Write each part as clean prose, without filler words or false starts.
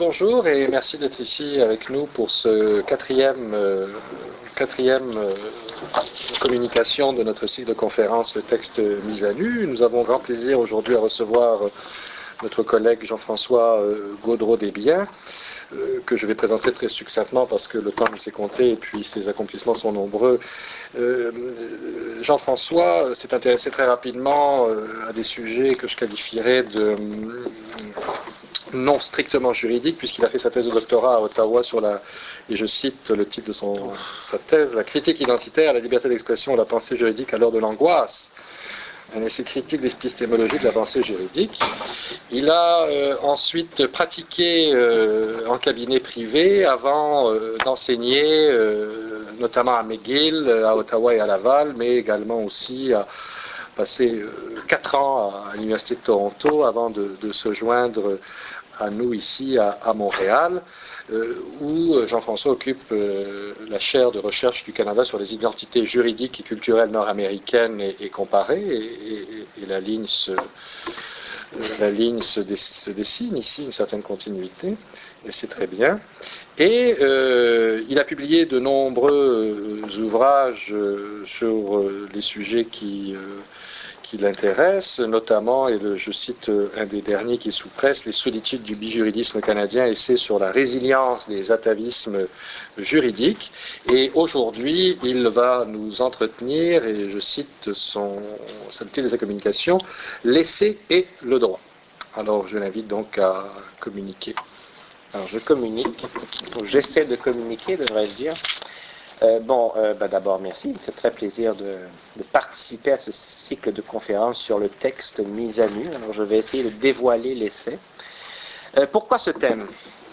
Bonjour et merci d'être ici avec nous pour ce quatrième communication de notre cycle de conférence Le texte mis à nu. Nous avons grand plaisir aujourd'hui à recevoir notre collègue Jean-François Gaudreau-Desbiens, que je vais présenter très succinctement parce que le temps nous est compté et puis ses accomplissements sont nombreux. Jean-François s'est intéressé très rapidement à des sujets que je qualifierais de non strictement juridiques, puisqu'il a fait sa thèse de doctorat à Ottawa sur et je cite le titre de sa thèse, la critique identitaire, la liberté d'expression et la pensée juridique à l'heure de l'angoisse. Un essai critique d'épistémologie de la pensée juridique. Il a ensuite pratiqué en cabinet privé avant d'enseigner, notamment à McGill, à Ottawa et à Laval, mais également aussi à passer 4 ans à l'Université de Toronto avant de se joindre à nous ici à Montréal, où Jean-François occupe la chaire de recherche du Canada sur les identités juridiques et culturelles nord-américaines et comparées, et la ligne se dessine ici, une certaine continuité, et c'est très bien. Et il a publié de nombreux ouvrages sur les sujets qui l'intéressent, notamment, et je cite un des derniers qui est sous presse, Les solitudes du bijuridisme canadien, essai sur la résilience des atavismes juridiques. Et aujourd'hui, il va nous entretenir, et je cite sa titre de sa communication, L'essai et le droit. Alors, je l'invite donc à communiquer. Alors, je communique, ou j'essaie de communiquer, devrais-je dire. D'abord, merci. Il me fait très plaisir de participer à ce cycle de conférences sur le texte mis à nu. Alors, je vais essayer de dévoiler l'essai. Pourquoi ce thème?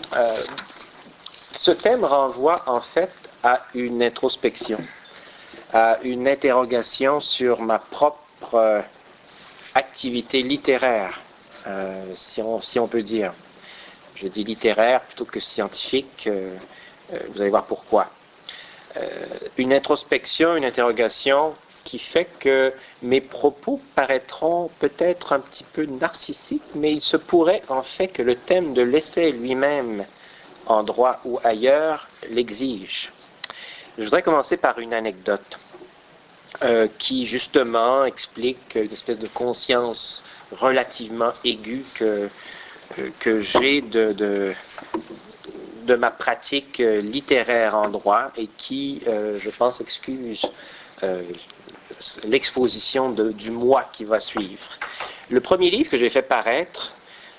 Ce thème renvoie en fait à une introspection, à une interrogation sur ma propre activité littéraire, si on peut dire. Je dis littéraire plutôt que scientifique, vous allez voir pourquoi. Une introspection, une interrogation qui fait que mes propos paraîtront peut-être un petit peu narcissiques, mais il se pourrait en fait que le thème de l'essai lui-même, en droit ou ailleurs, l'exige. Je voudrais commencer par une anecdote qui justement explique une espèce de conscience relativement aiguë que j'ai de ma pratique littéraire en droit et qui, je pense, excuse l'exposition du mois qui va suivre. Le premier livre que j'ai fait paraître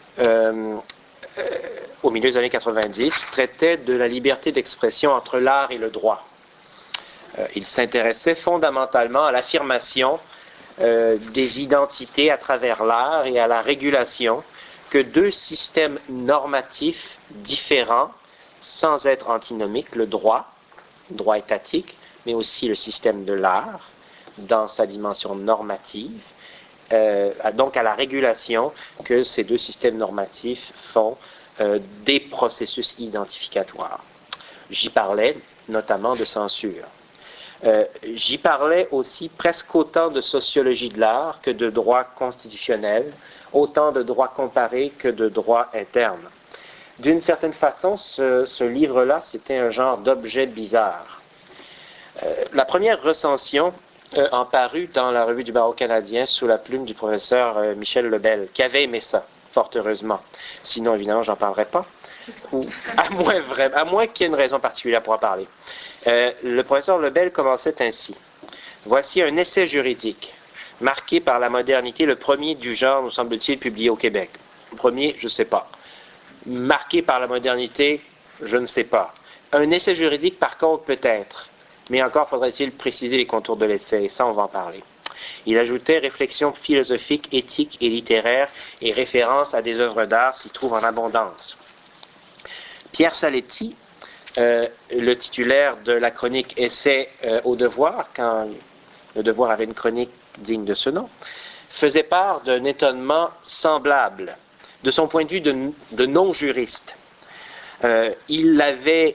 au milieu des années 90 traitait de la liberté d'expression entre l'art et le droit. Il s'intéressait fondamentalement à l'affirmation des identités à travers l'art et à la régulation que deux systèmes normatifs différents, sans être antinomiques, le droit étatique, mais aussi le système de l'art, dans sa dimension normative, donc à la régulation que ces deux systèmes normatifs font des processus identificatoires. J'y parlais notamment de censure. J'y parlais aussi presque autant de sociologie de l'art que de droit constitutionnel, autant de droit comparé que de droit interne. D'une certaine façon, ce livre-là, c'était un genre d'objet bizarre. La première recension en parut dans la Revue du barreau canadien sous la plume du professeur Michel Lebel, qui avait aimé ça, fort heureusement. Sinon, évidemment, j'en parlerai pas. Ou à moins qu'il y ait une raison particulière pour en parler. Le professeur Lebel commençait ainsi. Voici un essai juridique, marqué par la modernité, le premier du genre, nous semble-t-il, publié au Québec. Le premier, je ne sais pas. Marqué par la modernité, je ne sais pas. Un essai juridique, par contre, peut-être. Mais encore faudrait-il préciser les contours de l'essai, et ça, on va en parler. Il ajoutait réflexions philosophiques, éthiques et littéraires et références à des œuvres d'art s'y trouvent en abondance. Pierre Saletti, le titulaire de la chronique Essai au Devoir, quand le Devoir avait une chronique digne de ce nom, faisait part d'un étonnement semblable de son point de vue de non-juriste. Il avait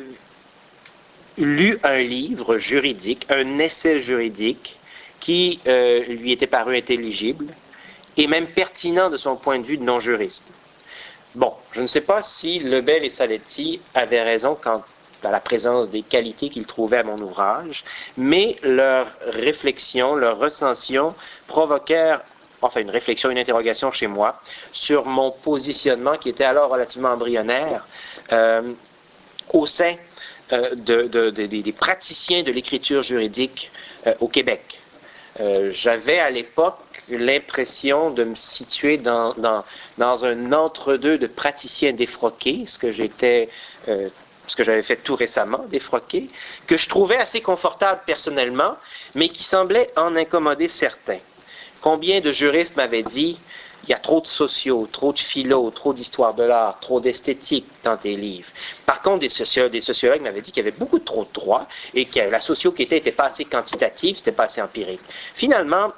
lu un livre juridique, un essai juridique qui lui était paru intelligible et même pertinent de son point de vue de non-juriste. Bon, je ne sais pas si Lebel et Saletti avaient raison quant à la présence des qualités qu'ils trouvaient à mon ouvrage, mais leur réflexion, leur recension provoquèrent enfin une réflexion, une interrogation chez moi sur mon positionnement qui était alors relativement embryonnaire au sein des praticiens de l'écriture juridique au Québec. J'avais à l'époque l'impression de me situer dans un entre-deux de praticien défroqué, ce que j'avais fait tout récemment, défroqué, que je trouvais assez confortable personnellement, mais qui semblait en incommoder certains. Combien de juristes m'avaient dit « Il y a trop de sociaux, trop de philo, trop d'histoire de l'art, trop d'esthétique dans tes livres. » Par contre, des sociologues m'avaient dit qu'il y avait beaucoup trop de droit et que la socio qui était pas assez quantitative, c'était pas assez empirique. Finalement,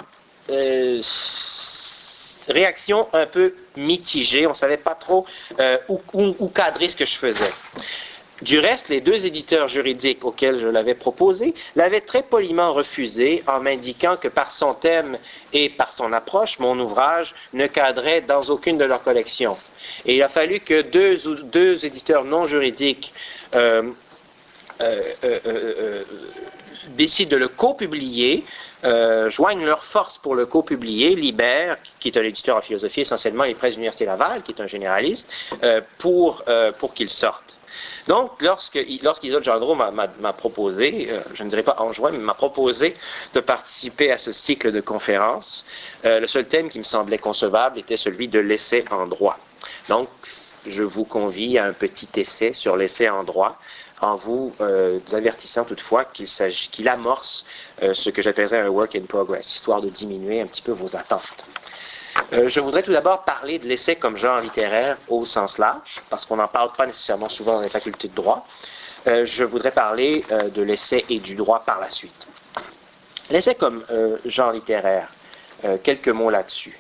réaction un peu mitigée, on ne savait pas trop où cadrer ce que je faisais. Du reste, les deux éditeurs juridiques auxquels je l'avais proposé l'avaient très poliment refusé en m'indiquant que par son thème et par son approche, mon ouvrage ne cadrait dans aucune de leurs collections. Et il a fallu que deux éditeurs non juridiques décident de le copublier, joignent leurs forces pour le copublier, Libert, qui est un éditeur en philosophie essentiellement, et Presses de l'Université Laval, qui est un généraliste, pour qu'il sorte. Donc, lorsqu'Isolde Gendreau m'a proposé, je ne dirais pas enjoint, mais m'a proposé de participer à ce cycle de conférences, le seul thème qui me semblait concevable était celui de l'essai en droit. Donc, je vous convie à un petit essai sur l'essai en droit, en vous avertissant toutefois qu'il amorce ce que j'appellerais un work in progress, histoire de diminuer un petit peu vos attentes. Je voudrais tout d'abord parler de l'essai comme genre littéraire au sens large, parce qu'on n'en parle pas nécessairement souvent dans les facultés de droit. Je voudrais parler de l'essai et du droit par la suite. L'essai comme genre littéraire, quelques mots là-dessus.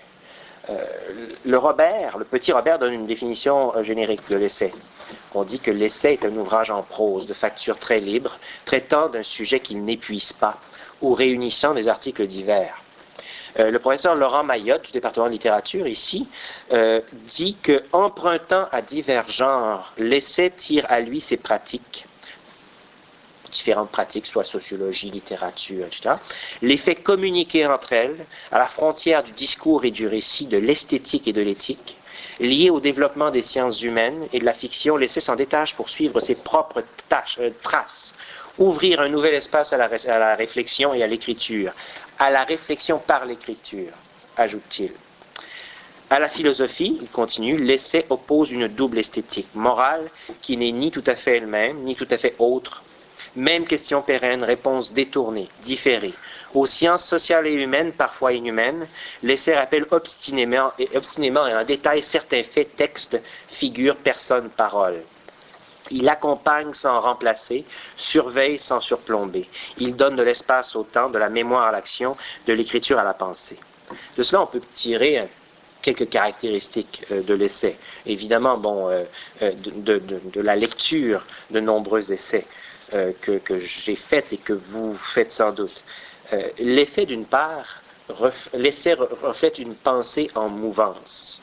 Le petit Robert donne une définition générique de l'essai. On dit que l'essai est un ouvrage en prose, de facture très libre, traitant d'un sujet qu'il n'épuise pas, ou réunissant des articles divers. Le professeur Laurent Mayotte, du département de littérature, ici, dit qu'empruntant à divers genres, l'essai tire à lui ses pratiques, différentes pratiques, soit sociologie, littérature, etc., les fait communiquer entre elles, à la frontière du discours et du récit, de l'esthétique et de l'éthique, liés au développement des sciences humaines et de la fiction, l'essai s'en détache pour suivre ses propres traces, ouvrir un nouvel espace à la réflexion et à l'écriture, à la réflexion par l'écriture, ajoute-t-il. À la philosophie, il continue, l'essai oppose une double esthétique, morale, qui n'est ni tout à fait elle-même, ni tout à fait autre. Même question pérenne, réponse détournée, différée. Aux sciences sociales et humaines, parfois inhumaines, l'essai rappelle obstinément et en détail certains faits, textes, figures, personnes, paroles. Il accompagne sans remplacer, surveille sans surplomber. Il donne de l'espace au temps, de la mémoire à l'action, de l'écriture à la pensée. De cela, on peut tirer quelques caractéristiques de l'essai. Évidemment, de la lecture de nombreux essais que j'ai faits et que vous faites sans doute. L'essai, d'une part, reflète une pensée en mouvance,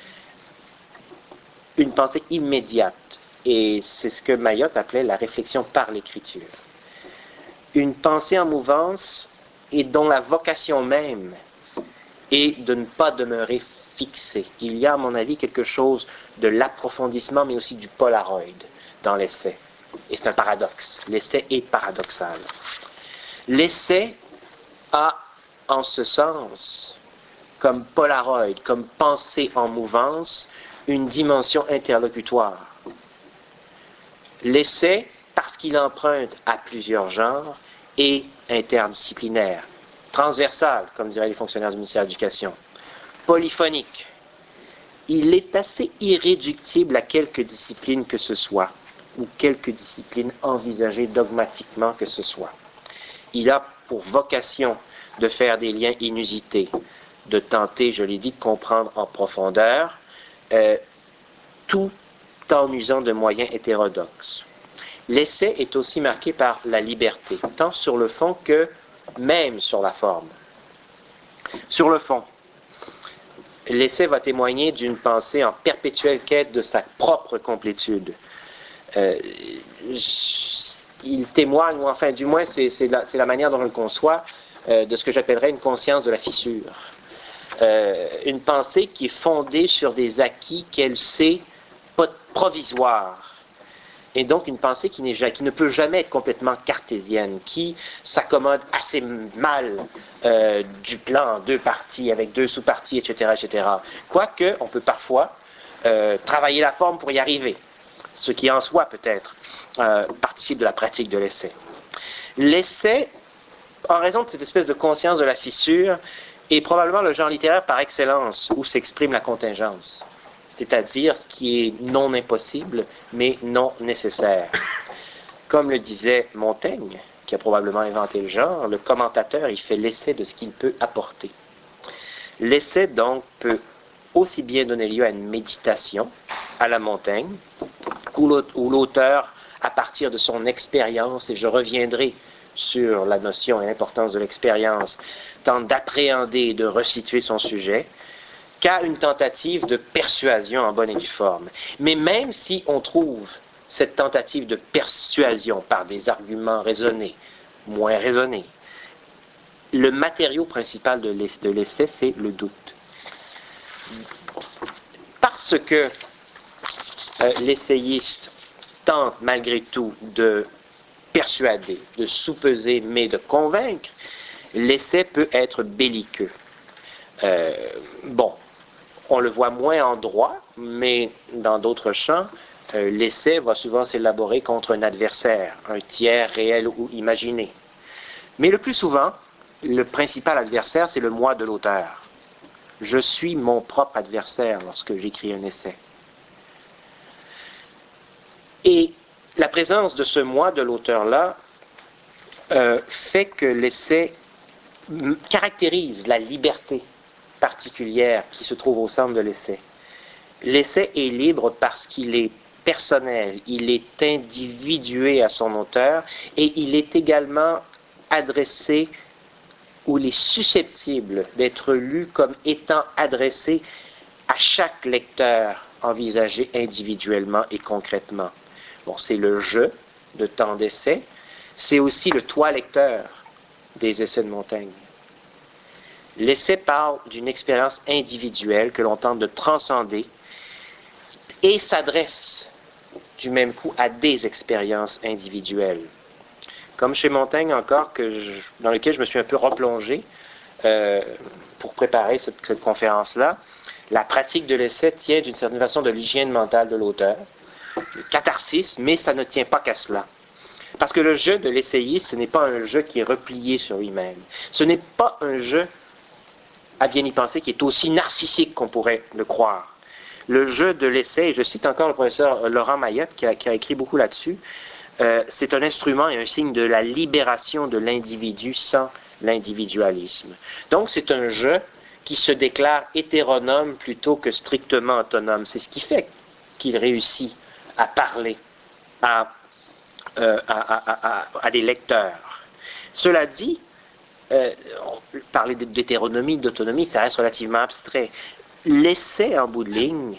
une pensée immédiate. Et c'est ce que Mayotte appelait la réflexion par l'écriture. Une pensée en mouvance et dont la vocation même est de ne pas demeurer fixée. Il y a, à mon avis, quelque chose de l'approfondissement, mais aussi du polaroid dans l'essai. Et c'est un paradoxe. L'essai est paradoxal. L'essai a, en ce sens, comme polaroid, comme pensée en mouvance, une dimension interlocutoire. L'essai, parce qu'il emprunte à plusieurs genres, est interdisciplinaire, transversal, comme diraient les fonctionnaires du ministère de l'Éducation, polyphonique. Il est assez irréductible à quelque discipline que ce soit, ou quelque discipline envisagée dogmatiquement que ce soit. Il a pour vocation de faire des liens inusités, de tenter, je l'ai dit, de comprendre en profondeur, tout en usant de moyens hétérodoxes. L'essai est aussi marqué par la liberté, tant sur le fond que même sur la forme. Sur le fond, l'essai va témoigner d'une pensée en perpétuelle quête de sa propre complétude. Il témoigne, ou enfin du moins c'est la manière dont je le conçois, de ce que j'appellerais une conscience de la fissure. Une pensée qui est fondée sur des acquis qu'elle sait provisoires. Et donc une pensée qui ne peut jamais être complètement cartésienne, qui s'accommode assez mal du plan en deux parties, avec deux sous-parties, etc., etc. Quoique, on peut parfois travailler la forme pour y arriver, ce qui en soi peut-être participe de la pratique de l'essai. L'essai, en raison de cette espèce de conscience de la fissure, est probablement le genre littéraire par excellence où s'exprime la contingence, c'est-à-dire ce qui est non impossible, mais non nécessaire. Comme le disait Montaigne, qui a probablement inventé le genre, le commentateur, il fait l'essai de ce qu'il peut apporter. L'essai, donc, peut aussi bien donner lieu à une méditation, à la Montaigne, où l'auteur, à partir de son expérience, et je reviendrai sur la notion et l'importance de l'expérience, tente d'appréhender et de resituer son sujet, qu'à une tentative de persuasion en bonne et due forme. Mais même si on trouve cette tentative de persuasion par des arguments raisonnés, moins raisonnés, le matériau principal de l'essai, c'est le doute. Parce que l'essayiste tente malgré tout de persuader, de soupeser, mais de convaincre, l'essai peut être belliqueux. On le voit moins en droit, mais dans d'autres champs, l'essai va souvent s'élaborer contre un adversaire, un tiers réel ou imaginé. Mais le plus souvent, le principal adversaire, c'est le moi de l'auteur. Je suis mon propre adversaire lorsque j'écris un essai. Et la présence de ce moi de l'auteur-là fait que l'essai caractérise la liberté particulière qui se trouve au centre de l'essai. L'essai est libre parce qu'il est personnel, il est individué à son auteur et il est également adressé ou il est susceptible d'être lu comme étant adressé à chaque lecteur envisagé individuellement et concrètement. Bon, c'est le jeu de tant d'essais, c'est aussi le toi lecteur des essais de Montaigne. L'essai parle d'une expérience individuelle que l'on tente de transcender et s'adresse du même coup à des expériences individuelles. Comme chez Montaigne encore, dans lequel je me suis un peu replongé pour préparer cette conférence-là, la pratique de l'essai tient d'une certaine façon de l'hygiène mentale de l'auteur, catharsis, mais ça ne tient pas qu'à cela. Parce que le jeu de l'essayiste, ce n'est pas un jeu qui est replié sur lui-même. Ce n'est pas un jeu, à bien y penser, qui est aussi narcissique qu'on pourrait le croire. Le jeu de l'essai, et je cite encore le professeur Laurent Mayotte qui a écrit beaucoup là-dessus, c'est un instrument et un signe de la libération de l'individu sans l'individualisme. Donc c'est un jeu qui se déclare hétéronome plutôt que strictement autonome. C'est ce qui fait qu'il réussit à parler à des lecteurs. Cela dit, parler d'hétéronomie, d'autonomie, ça reste relativement abstrait. L'essai, en bout de ligne,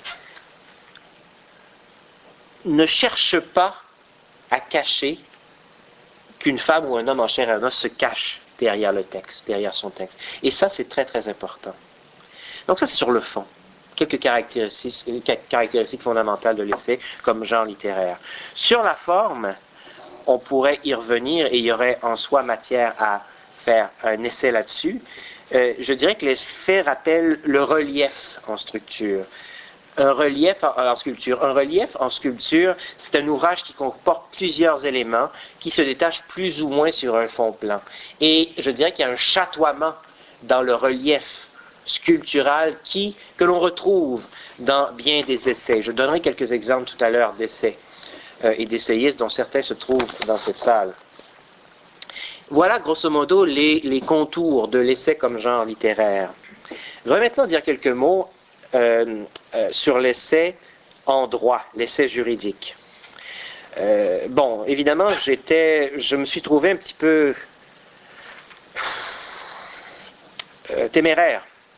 ne cherche pas à cacher qu'une femme ou un homme en chair et en os se cache derrière le texte, derrière son texte. Et ça, c'est très, très important. Donc ça, c'est sur le fond. Quelques caractéristiques fondamentales de l'essai comme genre littéraire. Sur la forme, on pourrait y revenir et il y aurait en soi matière à faire un essai là-dessus. Je dirais que l'essai rappelle le relief en structure. Un relief en sculpture. Un relief en sculpture, c'est un ouvrage qui comporte plusieurs éléments qui se détachent plus ou moins sur un fond plan. Et je dirais qu'il y a un chatoiement dans le relief sculptural que l'on retrouve dans bien des essais. Je donnerai quelques exemples tout à l'heure d'essais et d'essayistes dont certains se trouvent dans cette salle. Voilà grosso modo les contours de l'essai comme genre littéraire. Je vais maintenant dire quelques mots sur l'essai en droit, l'essai juridique. Évidemment, je me suis trouvé un petit peu téméraire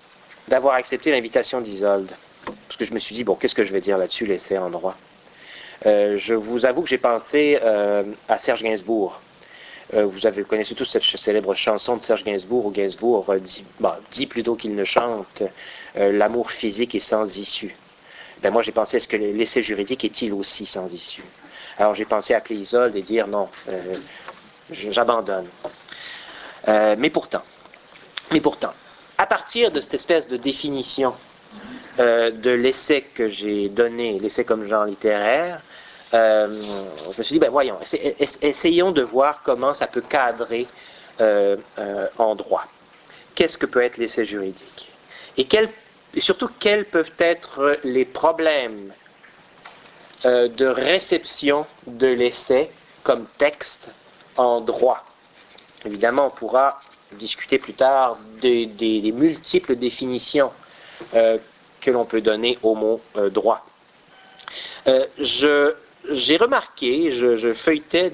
d'avoir accepté l'invitation d'Isolde. Parce que je me suis dit, bon, qu'est-ce que je vais dire là-dessus, l'essai en droit? Je vous avoue que j'ai pensé à Serge Gainsbourg. Vous connaissez tous cette célèbre chanson de Serge Gainsbourg, où Gainsbourg dit plutôt qu'il ne chante l'amour physique est sans issue. Ben moi j'ai pensé, est-ce que l'essai juridique est-il aussi sans issue? Alors j'ai pensé appeler Isolde et dire non, j'abandonne. Mais pourtant, à partir de cette espèce de définition de l'essai que j'ai donné, l'essai comme genre littéraire, je me suis dit, ben voyons, essayons de voir comment ça peut cadrer en droit. Qu'est-ce que peut être l'essai juridique? Et surtout, quels peuvent être les problèmes de réception de l'essai comme texte en droit? Évidemment, on pourra discuter plus tard des multiples définitions que l'on peut donner au mot droit. J'ai remarqué, je feuilletais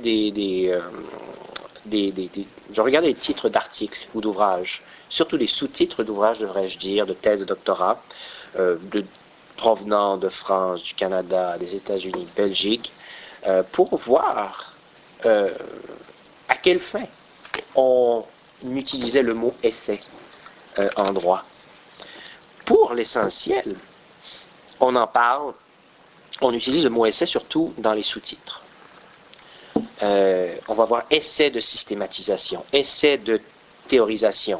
je regardais les titres d'articles ou d'ouvrages, surtout les sous-titres d'ouvrages, devrais-je dire, de thèses de doctorat, provenant de France, du Canada, des États-Unis, de Belgique, pour voir à quelle fin on utilisait le mot essai en droit. Pour l'essentiel, on en parle, on utilise le mot essai surtout dans les sous-titres. On va voir essai de systématisation, essai de théorisation.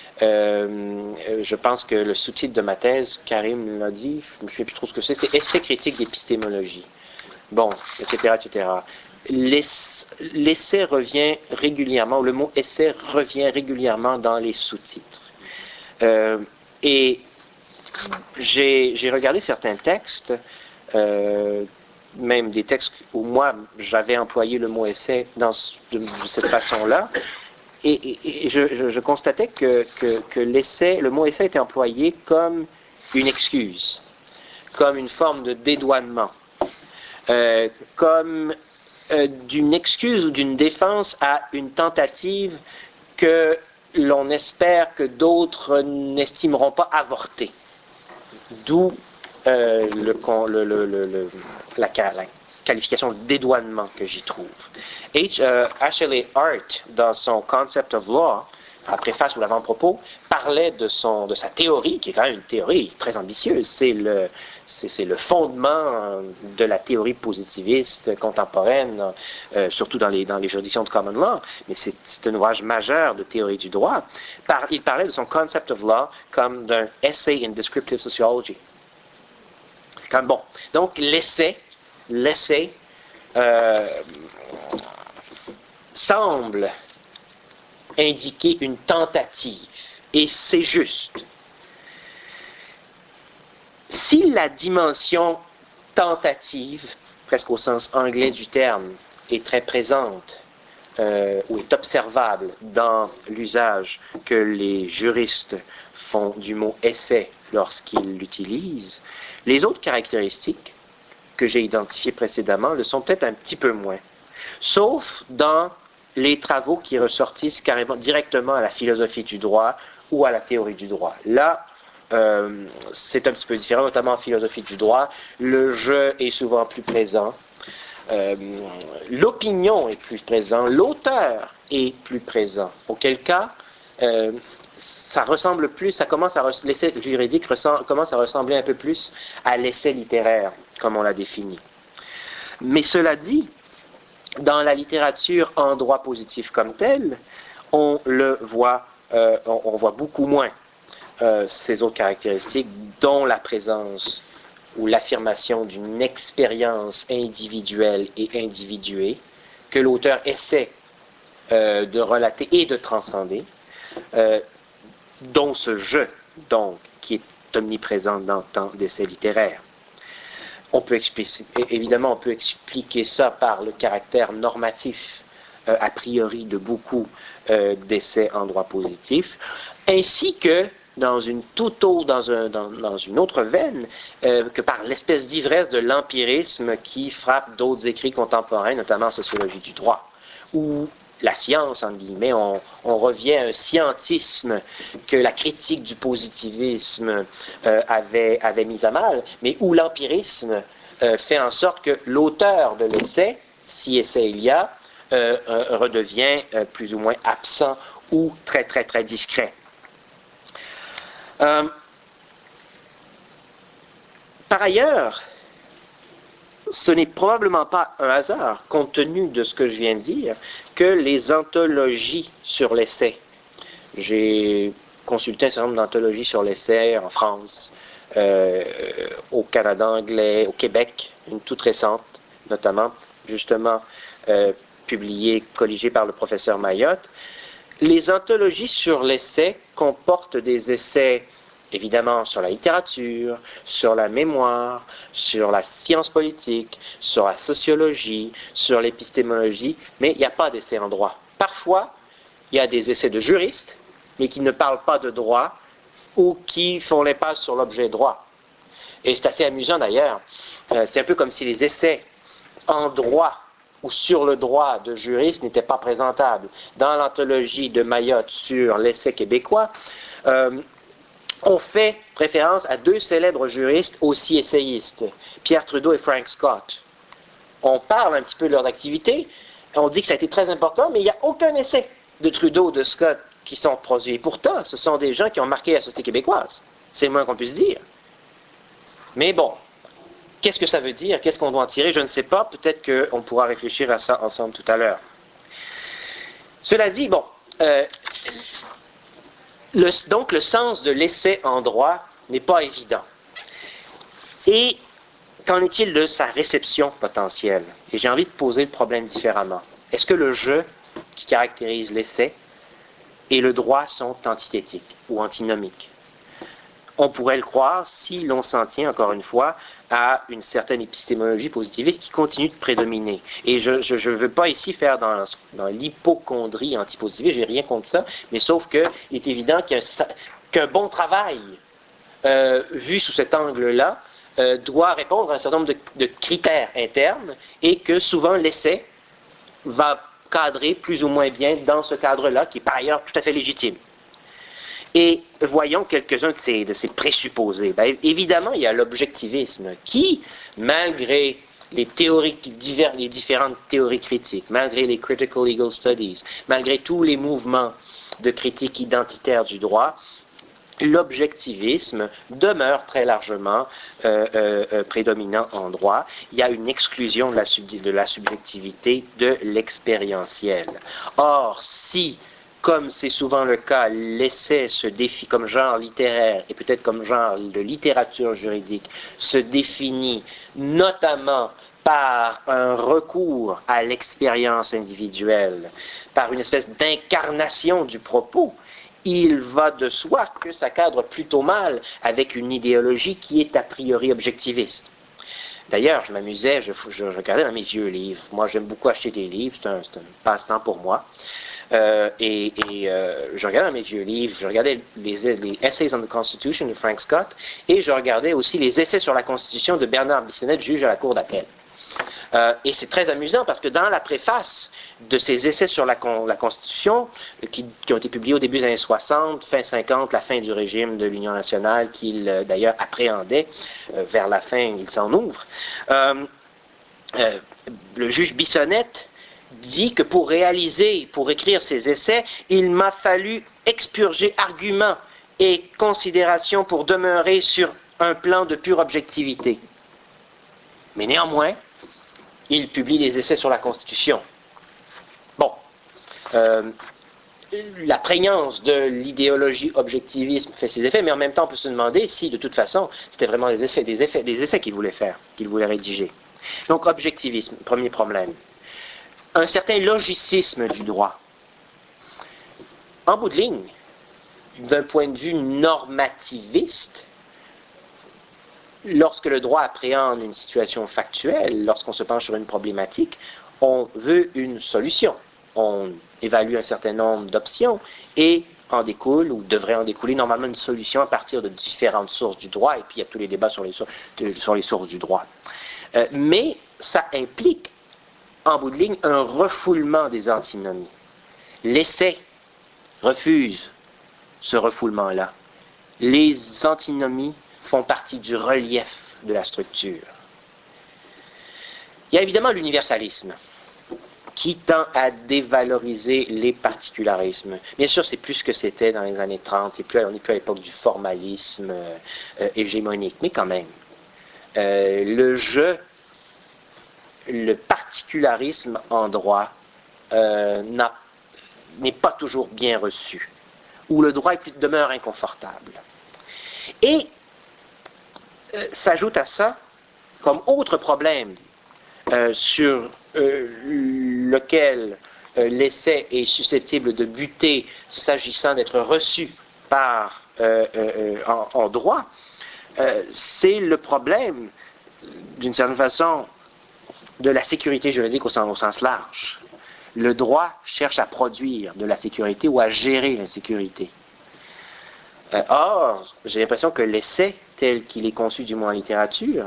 Je pense que le sous-titre de ma thèse, Karim l'a dit, je ne me souviens plus trop ce que c'est essai critique d'épistémologie. Bon, etc., etc. L'essai revient régulièrement, le mot essai revient régulièrement dans les sous-titres. Et j'ai regardé certains textes, même des textes où moi j'avais employé le mot essai de cette façon-là, et je constatais que le mot essai était employé comme une excuse, comme une forme de dédouanement, comme d'une excuse ou d'une défense à une tentative que l'on espère que d'autres n'estimeront pas avortée. D'où la qualification de dédouanement que j'y trouve. Ashley Hart, dans son Concept of Law, en préface ou l'avant-propos, parlait de sa théorie, qui est quand même une théorie très ambitieuse. C'est le fondement de la théorie positiviste contemporaine, surtout dans les juridictions de common law, mais c'est un ouvrage majeur de théorie du droit. Il parlait de son Concept of Law comme d'un essay in descriptive sociology. C'est quand même bon. Donc l'essai semble indiquer une tentative, et c'est juste. Si la dimension tentative, presque au sens anglais du terme, est très présente ou est observable dans l'usage que les juristes font du mot essai lorsqu'ils l'utilisent, les autres caractéristiques que j'ai identifiées précédemment le sont peut-être un petit peu moins, sauf dans les travaux qui ressortissent carrément directement à la philosophie du droit ou à la théorie du droit. Là, c'est un petit peu différent, notamment en philosophie du droit. Le je est souvent plus présent. L'opinion est plus présent. L'auteur est plus présent. Auquel cas, ça ressemble plus, l'essai juridique commence à ressembler un peu plus à l'essai littéraire, comme on l'a défini. Mais cela dit, dans la littérature en droit positif comme tel, on voit beaucoup moins ces autres caractéristiques, dont la présence ou l'affirmation d'une expérience individuelle et individuée que l'auteur essaie de relater et de transcender, dont ce je, donc, qui est omniprésent dans tant d'essais littéraires. Évidemment, on peut expliquer ça par le caractère normatif, a priori, de beaucoup d'essais en droit positif, ainsi que dans une autre veine, que par l'espèce d'ivresse de l'empirisme qui frappe d'autres écrits contemporains, notamment en sociologie du droit, où la science, entre guillemets, on revient à un scientisme que la critique du positivisme avait mis à mal, mais où l'empirisme fait en sorte que l'auteur de l'essai, si essai il y a, redevient plus ou moins absent ou très très très discret. Par ailleurs, ce n'est probablement pas un hasard, compte tenu de ce que je viens de dire, que les anthologies sur l'essai, j'ai consulté un certain nombre d'anthologies sur l'essai en France, au Canada anglais, au Québec, une toute récente, notamment, justement, publiée, colligée par le professeur Mayotte. Les anthologies sur l'essai comportent des essais évidemment sur la littérature, sur la mémoire, sur la science politique, sur la sociologie, sur l'épistémologie, mais il n'y a pas d'essai en droit. Parfois, il y a des essais de juristes, mais qui ne parlent pas de droit ou qui font l'impasse sur l'objet droit. Et c'est assez amusant d'ailleurs. C'est un peu comme si les essais en droit ou sur le droit de juristes n'étaient pas présentables. Dans l'anthologie de Mayotte sur l'essai québécois, on fait référence à deux célèbres juristes aussi essayistes, Pierre Trudeau et Frank Scott. On parle un petit peu de leur activité, on dit que ça a été très important, mais il n'y a aucun essai de Trudeau ou de Scott qui sont produits. Pourtant, ce sont des gens qui ont marqué la société québécoise. C'est le moins qu'on puisse dire. Mais bon, qu'est-ce que ça veut dire? Qu'est-ce qu'on doit en tirer? Je ne sais pas. Peut-être qu'on pourra réfléchir à ça ensemble tout à l'heure. Cela dit, bon, donc le sens de l'essai en droit n'est pas évident. Et qu'en est-il de sa réception potentielle? Et j'ai envie de poser le problème différemment. Est-ce que le jeu qui caractérise l'essai et le droit sont antithétiques ou antinomiques? On pourrait le croire si l'on s'en tient, encore une fois, à une certaine épistémologie positiviste qui continue de prédominer. Et je ne veux pas ici faire dans l'hypocondrie antipositiviste, j'ai rien contre ça, mais sauf qu'il est évident qu'un bon travail, vu sous cet angle-là, doit répondre à un certain nombre de critères internes et que souvent l'essai va cadrer plus ou moins bien dans ce cadre-là, qui est par ailleurs tout à fait légitime. Et voyons quelques-uns de ces présupposés. Ben, évidemment, il y a l'objectivisme qui, malgré les différentes théories critiques, malgré les critical legal studies, malgré tous les mouvements de critique identitaire du droit, l'objectivisme demeure très largement prédominant en droit. Il y a une exclusion de la subjectivité de l'expérientiel. Or, si, comme c'est souvent le cas, l'essai se définit comme genre littéraire et peut-être comme genre de littérature juridique, se définit notamment par un recours à l'expérience individuelle, par une espèce d'incarnation du propos, il va de soi que ça cadre plutôt mal avec une idéologie qui est a priori objectiviste. D'ailleurs, je m'amusais, je regardais dans mes vieux livres. Moi, j'aime beaucoup acheter des livres, c'est un passe-temps pour moi. Je regardais dans mes vieux livres, je regardais les Essays on the Constitution de Frank Scott, et je regardais aussi les essais sur la Constitution de Bernard Bissonnette, juge à la Cour d'appel. Et c'est très amusant parce que dans la préface de ces essais sur la Constitution, qui ont été publiés au début des années 60, fin 50, la fin du régime de l'Union nationale, qu'il d'ailleurs appréhendait, vers la fin il s'en ouvre, le juge Bissonnette dit que pour écrire ces essais, il m'a fallu expurger arguments et considérations pour demeurer sur un plan de pure objectivité. Mais néanmoins, il publie des essais sur la Constitution. Bon, la prégnance de l'idéologie objectivisme fait ses effets, mais en même temps, on peut se demander si, de toute façon, c'était vraiment des essais qu'il voulait faire, qu'il voulait rédiger. Donc, objectivisme, premier problème. Un certain logicisme du droit. En bout de ligne, d'un point de vue normativiste, lorsque le droit appréhende une situation factuelle, lorsqu'on se penche sur une problématique, on veut une solution. On évalue un certain nombre d'options et en découle, ou devrait en découler normalement une solution à partir de différentes sources du droit, et puis il y a tous les débats sur les sources du droit. Mais ça implique, en bout de ligne, un refoulement des antinomies. L'essai refuse ce refoulement-là. Les antinomies font partie du relief de la structure. Il y a évidemment l'universalisme, qui tend à dévaloriser les particularismes. Bien sûr, c'est plus ce que c'était dans les années 30, on n'est plus à l'époque du formalisme hégémonique, mais quand même. Le particularisme en droit n'est pas toujours bien reçu, où le droit demeure inconfortable. Et s'ajoute à ça, comme autre problème sur lequel l'essai est susceptible de buter s'agissant d'être reçu en droit, c'est le problème, d'une certaine façon, de la sécurité juridique au sens large. Le droit cherche à produire de la sécurité ou à gérer l'insécurité. Or, j'ai l'impression que l'essai, tel qu'il est conçu du moins en littérature,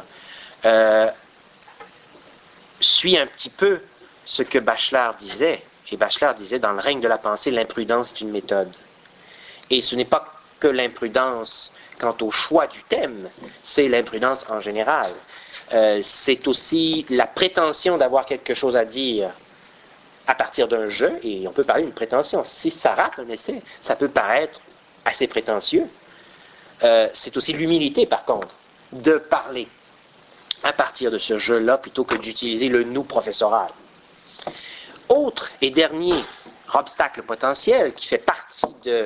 suit un petit peu ce que Bachelard disait. Et Bachelard disait, dans le règne de la pensée, l'imprudence est une méthode. Et ce n'est pas que l'imprudence quant au choix du thème, c'est l'imprudence en général. C'est aussi la prétention d'avoir quelque chose à dire à partir d'un jeu, et on peut parler d'une prétention. Si ça rate un essai, ça peut paraître assez prétentieux. C'est aussi l'humilité, par contre, de parler à partir de ce jeu-là plutôt que d'utiliser le nous professoral. Autre et dernier obstacle potentiel qui fait partie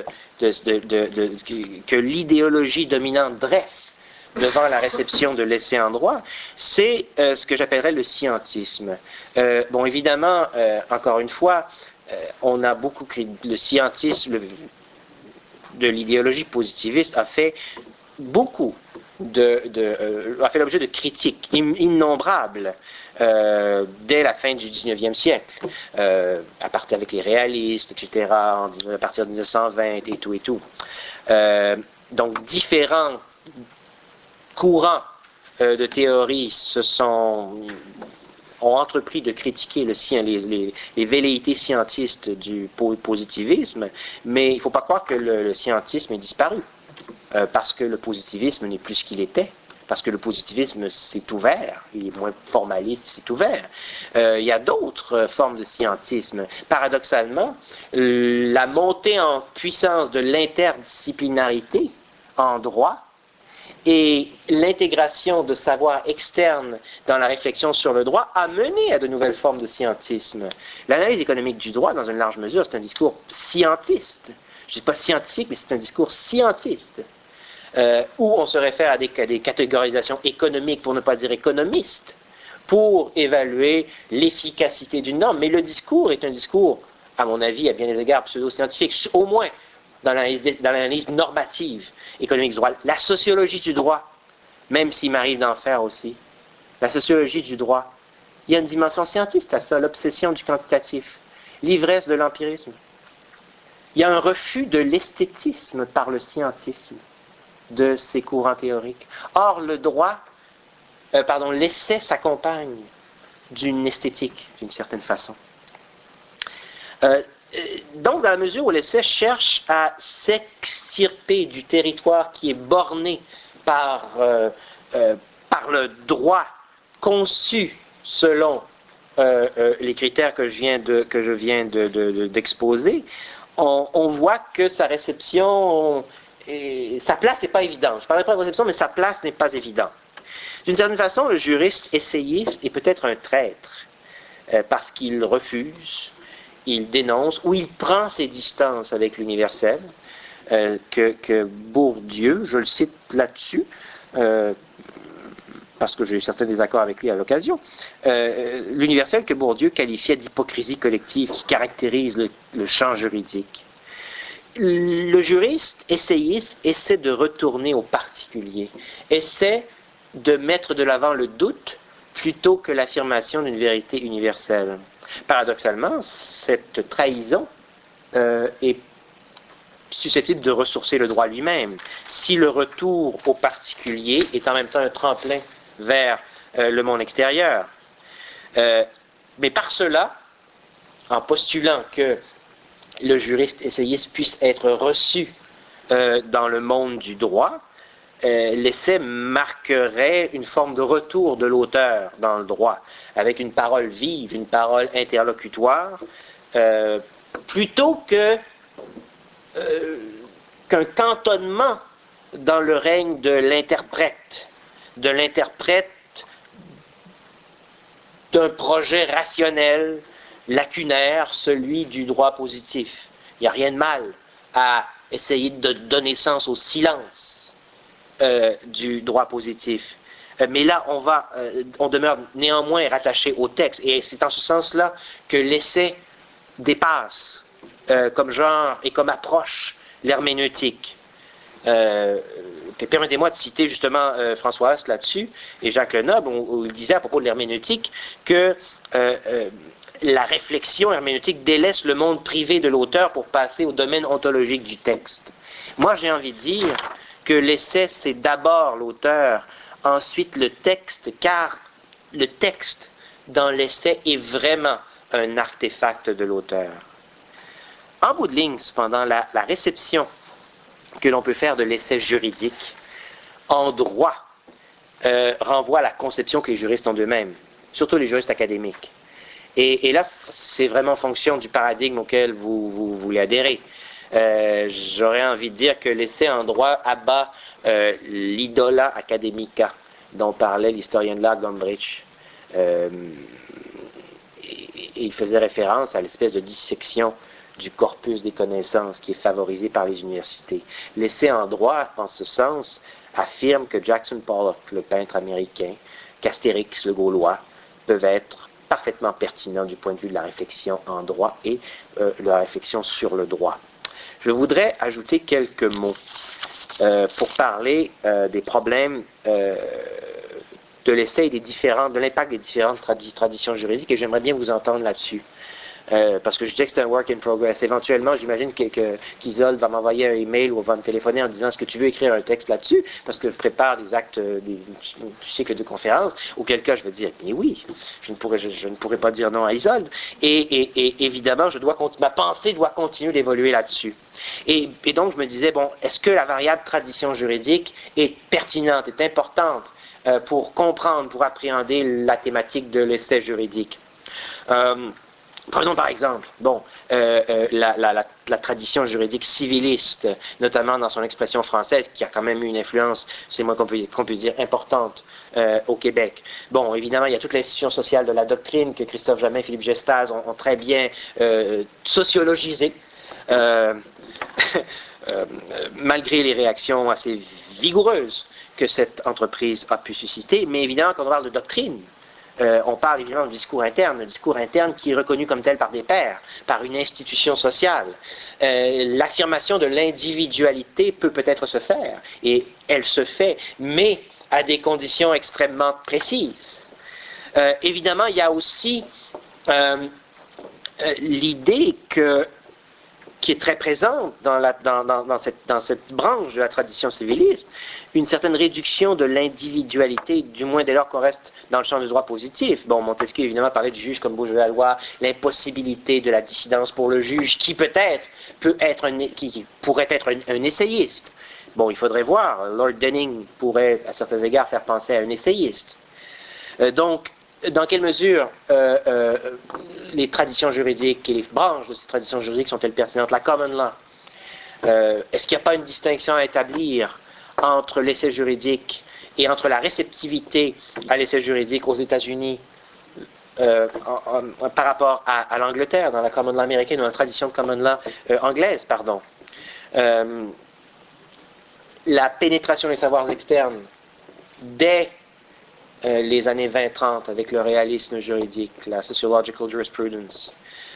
que l'idéologie dominante dresse devant la réception de l'essai en droit, c'est ce que j'appellerais le scientisme. Bon, évidemment, encore une fois, on a beaucoup le scientisme de l'idéologie positiviste a fait beaucoup a fait l'objet de critiques innombrables dès la fin du 19e siècle, à partir avec les réalistes, etc., à partir de 1920 et tout. Donc, différents courants de théorie ont entrepris de critiquer les velléités scientistes du positivisme, mais il ne faut pas croire que le scientisme est disparu. Parce que le positivisme n'est plus ce qu'il était, parce que le positivisme s'est ouvert, il est moins formaliste, c'est ouvert. Il y a d'autres formes de scientisme. Paradoxalement, la montée en puissance de l'interdisciplinarité en droit et l'intégration de savoirs externes dans la réflexion sur le droit a mené à de nouvelles formes de scientisme. L'analyse économique du droit, dans une large mesure, c'est un discours scientiste. Je ne dis pas scientifique, mais c'est un discours scientiste. Où on se réfère à des catégorisations économiques, pour ne pas dire économistes, pour évaluer l'efficacité d'une norme. Mais le discours est un discours, à mon avis, à bien des égards pseudo-scientifique, au moins dans l'analyse normative économique du droit. La sociologie du droit, même s'il m'arrive d'en faire aussi, la sociologie du droit, il y a une dimension scientiste à ça, l'obsession du quantitatif, l'ivresse de l'empirisme. Il y a un refus de l'esthétisme par le scientisme de ces courants théoriques. Or, l'essai s'accompagne d'une esthétique, d'une certaine façon. Donc, dans la mesure où l'essai cherche à s'extirper du territoire qui est borné par le droit conçu selon les critères que je viens d'exposer, on voit que sa réception... sa place n'est pas évidente. Je ne parlerai pas de réception, mais sa place n'est pas évidente. D'une certaine façon, le juriste essayiste est peut-être un traître, parce qu'il refuse, il dénonce, ou il prend ses distances avec l'universel, que Bourdieu, je le cite là-dessus, parce que j'ai eu certains désaccords avec lui à l'occasion, l'universel que Bourdieu qualifiait d'hypocrisie collective qui caractérise le champ juridique. Le juriste essayiste essaie de retourner au particulier, essaie de mettre de l'avant le doute plutôt que l'affirmation d'une vérité universelle. Paradoxalement, cette trahison est susceptible de ressourcer le droit lui-même. Si le retour au particulier est en même temps un tremplin vers le monde extérieur. Mais par cela, en postulant que le juriste essayiste puisse être reçu dans le monde du droit, l'essai marquerait une forme de retour de l'auteur dans le droit, avec une parole vive, une parole interlocutoire, plutôt qu'un cantonnement dans le règne de l'interprète d'un projet rationnel, lacunaire, celui du droit positif. Il n'y a rien de mal à essayer de donner sens au silence du droit positif. Mais là, on demeure néanmoins rattaché au texte. Et c'est en ce sens-là que l'essai dépasse, comme genre et comme approche, l'herméneutique. Permettez-moi de citer justement François Haas là-dessus, et Jacques Lenoble, où il disait à propos de l'herméneutique que la réflexion herméneutique délaisse le monde privé de l'auteur pour passer au domaine ontologique du texte. Moi, j'ai envie de dire que l'essai, c'est d'abord l'auteur, ensuite le texte, car le texte dans l'essai est vraiment un artefact de l'auteur. En bout de ligne, cependant, la réception que l'on peut faire de l'essai juridique en droit renvoie à la conception que les juristes ont d'eux-mêmes, surtout les juristes académiques. Et là, c'est vraiment en fonction du paradigme auquel vous voulez adhérer. J'aurais envie de dire que l'essai en droit abat l'idola academica dont parlait l'historien de l'art Gombrich. Et il faisait référence à l'espèce de dissection du corpus des connaissances qui est favorisé par les universités. L'essai en droit, en ce sens, affirme que Jackson Pollock, le peintre américain, qu'Astérix, le Gaulois, peuvent être parfaitement pertinents du point de vue de la réflexion en droit et de la réflexion sur le droit. Je voudrais ajouter quelques mots pour parler des problèmes de l'essai et de l'impact des différentes traditions juridiques, et j'aimerais bien vous entendre là-dessus. Parce que je disais que c'est un work in progress. Éventuellement, j'imagine qu'Isole va m'envoyer un email ou va me téléphoner en disant est-ce que tu veux écrire un texte là-dessus, parce que je prépare des actes, du cycle de conférences, auquel cas je vais dire mais oui, je ne pourrais pas dire non à Isole. Et évidemment, ma pensée doit continuer d'évoluer là-dessus. Et donc, je me disais, bon, est-ce que la variable tradition juridique est pertinente, est importante pour comprendre, pour appréhender la thématique de l'essai juridique? Prenons par exemple, la tradition juridique civiliste, notamment dans son expression française, qui a quand même eu une influence, c'est moins qu'on puisse dire, importante au Québec. Bon, évidemment, il y a toute l'institution sociale de la doctrine que Christophe Jamin et Philippe Gestaz ont très bien sociologisé, malgré les réactions assez vigoureuses que cette entreprise a pu susciter. Mais évidemment, quand on parle de doctrine, on parle évidemment du discours interne, le discours interne qui est reconnu comme tel par des pairs, par une institution sociale. L'affirmation de l'individualité peut-être se faire, et elle se fait, mais à des conditions extrêmement précises. Évidemment, il y a aussi l'idée qui est très présente dans cette branche de la tradition civiliste, une certaine réduction de l'individualité, du moins dès lors qu'on reste dans le champ du droit positif. Bon, Montesquieu, évidemment, parlait du juge comme bouge de la loi, l'impossibilité de la dissidence pour le juge, qui pourrait être un essayiste. Bon, il faudrait voir. Lord Denning pourrait, à certains égards, faire penser à un essayiste. Donc, dans quelle mesure les traditions juridiques et les branches de ces traditions juridiques sont-elles pertinentes? La common law. Est-ce qu'il n'y a pas une distinction à établir entre l'essai juridique et entre la réceptivité à l'essai juridique aux États-Unis par rapport à l'Angleterre, dans la common law américaine, dans la tradition de common law anglaise, pardon. La pénétration des savoirs externes dès les années 20-30 avec le réalisme juridique, la sociological jurisprudence,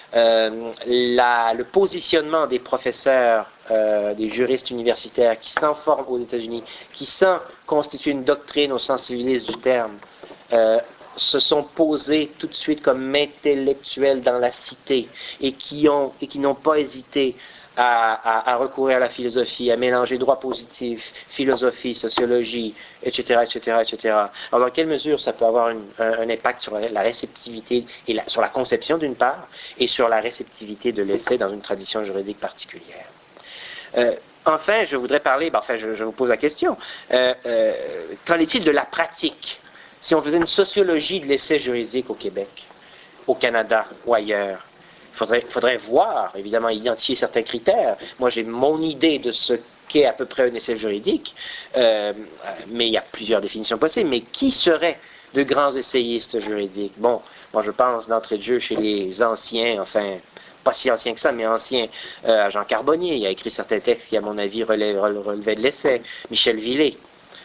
le positionnement des professeurs, des juristes universitaires qui s'en forment aux États-Unis, qui s'en constituent une doctrine au sens civiliste du terme, se sont posés tout de suite comme intellectuels dans la cité et qui n'ont pas hésité à recourir à la philosophie, à mélanger droit positif, philosophie, sociologie, etc., etc., etc. Alors, dans quelle mesure ça peut avoir un impact sur la réceptivité et sur la conception d'une part, et sur la réceptivité de l'essai dans une tradition juridique particulière? Enfin, je voudrais parler, je vous pose la question, qu'en est-il de la pratique? Si on faisait une sociologie de l'essai juridique au Québec, au Canada ou ailleurs, il faudrait voir, évidemment, identifier certains critères. Moi, j'ai mon idée de ce qu'est à peu près un essai juridique, mais il y a plusieurs définitions possibles. Mais qui seraient de grands essayistes juridiques? Bon, moi, je pense d'entrée de jeu chez les anciens, enfin, pas si anciens que ça, mais anciens, Jean Carbonnier. Il a écrit certains textes qui, à mon avis, relevaient de l'essai. Michel Villet,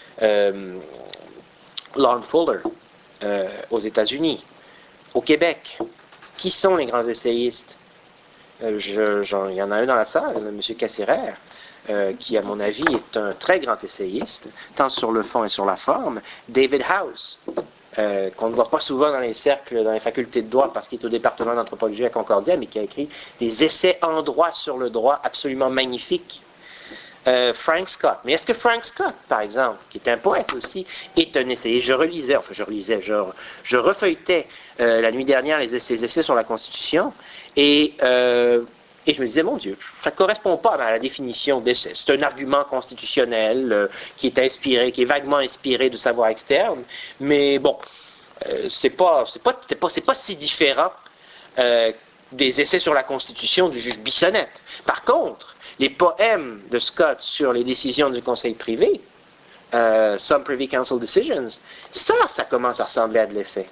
Lon Fuller, aux États-Unis. Au Québec, qui sont les grands essayistes? Il y en a un dans la salle, M. Cassirer, qui, à mon avis, est un très grand essayiste, tant sur le fond et sur la forme. David House, qu'on ne voit pas souvent dans les cercles, dans les facultés de droit, parce qu'il est au département d'anthropologie à Concordia, mais qui a écrit des essais en droit sur le droit absolument magnifiques. Frank Scott. Mais est-ce que Frank Scott, par exemple, qui est un poète aussi, est un essayiste? Je refeuilletais la nuit dernière ses essais sur la Constitution, et je me disais, mon Dieu, ça ne correspond pas à la définition d'essai. C'est un argument constitutionnel qui est vaguement inspiré de savoir externe, mais bon, c'est pas si différent des essais sur la Constitution du juge Bissonnette. Par contre, les poèmes de Scott sur les décisions du conseil privé, Some Privy Council Decisions, ça commence à ressembler à de l'essai.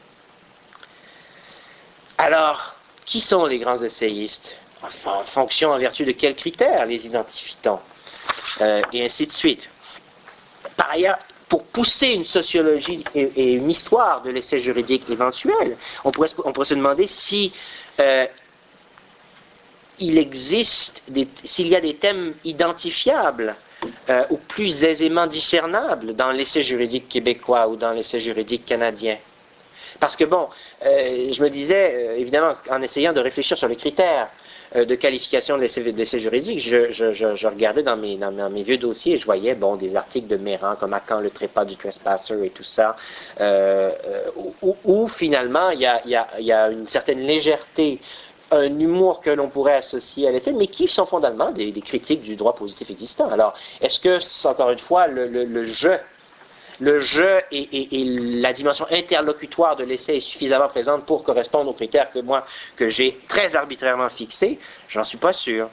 Alors, qui sont les grands essayistes? En fonction, en vertu de quels critères les identifie-t-on? Et ainsi de suite. Par ailleurs, pour pousser une sociologie et une histoire de l'essai juridique éventuel, on pourrait se demander si s'il y a des thèmes identifiables ou plus aisément discernables dans l'essai juridique québécois ou dans l'essai juridique canadien. Parce que bon, je me disais, évidemment, en essayant de réfléchir sur les critères de qualification de l'essai juridique, je regardais dans mes vieux dossiers et je voyais des articles de Méran, comme à quand le trépas du trespasser et tout ça, où finalement il y a une certaine légèreté, un humour que l'on pourrait associer à l'essai, mais qui sont fondamentalement des critiques du droit positif existant. Alors, est-ce que, encore une fois, le jeu et la dimension interlocutoire de l'essai est suffisamment présente pour correspondre aux critères que j'ai très arbitrairement fixés? J'en suis pas sûr.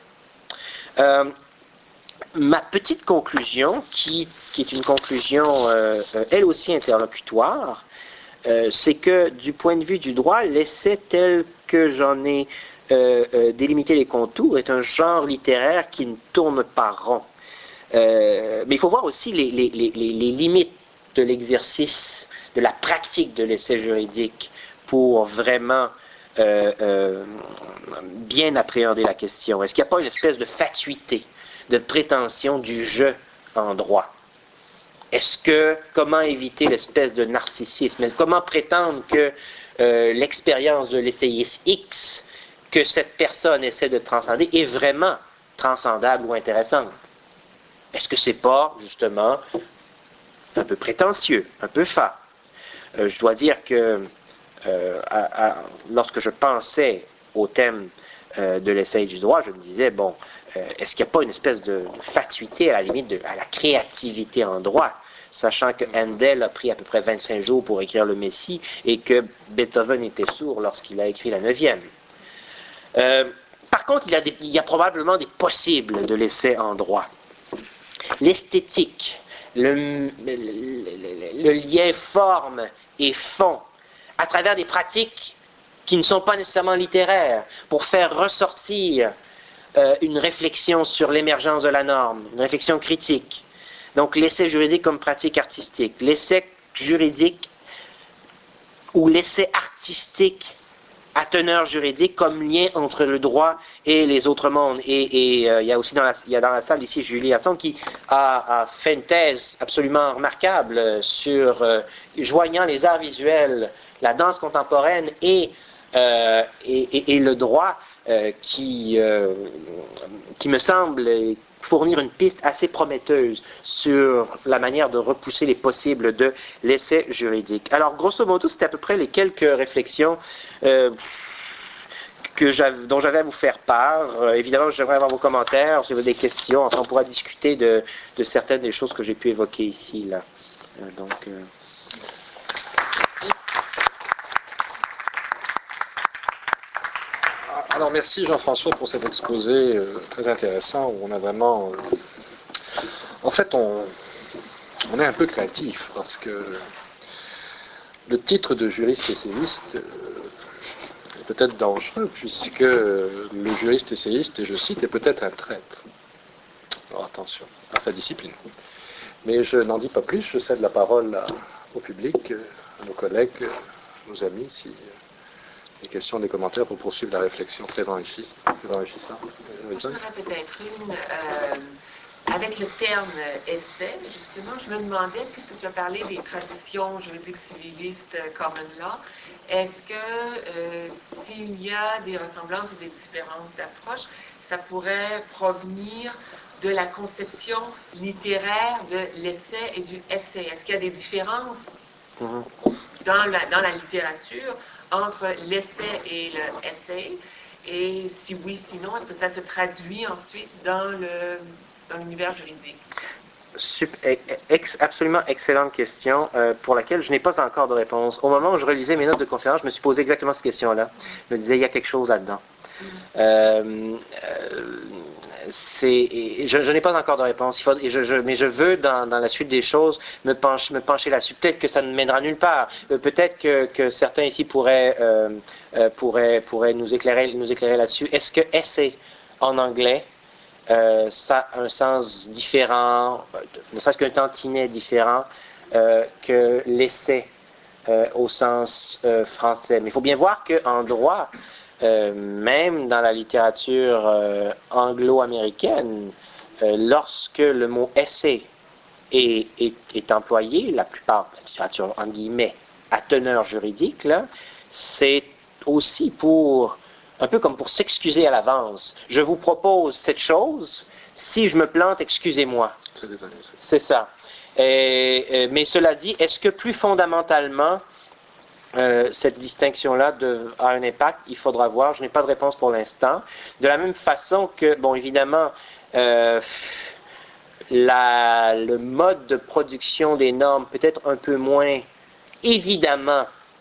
Ma petite conclusion, qui est une conclusion elle aussi interlocutoire, c'est que du point de vue du droit, l'essai tel que j'en ai délimité les contours est un genre littéraire qui ne tourne pas rond. Mais il faut voir aussi les limites de l'exercice, de la pratique de l'essai juridique pour vraiment bien appréhender la question. Est-ce qu'il n'y a pas une espèce de fatuité, de prétention du jeu en droit? Comment éviter l'espèce de narcissisme? Comment prétendre que l'expérience de l'essayiste X que cette personne essaie de transcender est vraiment transcendable ou intéressante? Est-ce que c'est pas, justement, un peu prétentieux, un peu fat? Je dois dire que lorsque je pensais au thème de l'essai du droit, je me disais, est-ce qu'il n'y a pas une espèce de fatuité à la limite à la créativité en droit, sachant que Handel a pris à peu près 25 jours pour écrire le Messie et que Beethoven était sourd lorsqu'il a écrit la 9e. Par contre, il y a probablement des possibles de l'essai en droit. L'esthétique, le lien forme et fond, à travers des pratiques qui ne sont pas nécessairement littéraires, pour faire ressortir une réflexion sur l'émergence de la norme, une réflexion critique. Donc l'essai juridique comme pratique artistique, l'essai juridique ou l'essai artistique à teneur juridique comme lien entre le droit et les autres mondes. Et il y a aussi dans la salle ici Julie Hasson qui a fait une thèse absolument remarquable sur joignant les arts visuels, la danse contemporaine et le droit, qui me semble fournir une piste assez prometteuse sur la manière de repousser les possibles de l'essai juridique. Alors, grosso modo, c'était à peu près les quelques réflexions dont j'avais à vous faire part. Évidemment, j'aimerais avoir vos commentaires, si vous avez des questions. Enfin, on pourra discuter de certaines des choses que j'ai pu évoquer ici, là. Alors merci Jean-François pour cet exposé très intéressant où on a vraiment... en fait, on est un peu craintif parce que le titre de juriste essayiste est peut-être dangereux puisque le juriste essayiste, et je cite, est peut-être un traître. Alors attention à sa discipline. Mais je n'en dis pas plus, je cède la parole au public, à nos collègues, nos amis, si des questions, des commentaires pour poursuivre la réflexion très enrichissante. J'en aurais peut-être une. Avec le terme essai, justement, je me demandais, puisque tu as parlé des traditions juridiques civilistes common law, est-ce que s'il y a des ressemblances ou des différences d'approche, ça pourrait provenir de la conception littéraire de l'essai et du essai? Est-ce qu'il y a des différences dans la littérature entre l'essai et le essai? Et si oui, sinon, est-ce que ça se traduit ensuite dans l'univers juridique? Absolument excellente question pour laquelle je n'ai pas encore de réponse. Au moment où je relisais mes notes de conférence, je me suis posé exactement cette question-là. Je me disais, il y a quelque chose là-dedans. Je n'ai pas encore de réponse. Mais je veux, dans la suite des choses, me pencher là-dessus. Peut-être que ça ne mènera nulle part. Peut-être que certains ici pourraient nous éclairer là-dessus. Est-ce que essai en anglais ça a un sens différent, ne serait-ce qu'un tantinet différent que l'essai au sens français? Mais il faut bien voir qu'en droit, même dans la littérature anglo-américaine, lorsque le mot essai est employé, la plupart de la littérature, en guillemets, à teneur juridique, là, c'est aussi un peu comme pour s'excuser à l'avance. Je vous propose cette chose, si je me plante, excusez-moi. C'est ça. Mais cela dit, est-ce que plus fondamentalement, cette distinction-là a un impact? Il faudra voir. Je n'ai pas de réponse pour l'instant. De la même façon que, bon, évidemment, le mode de production des normes peut être un peu moins, évidemment,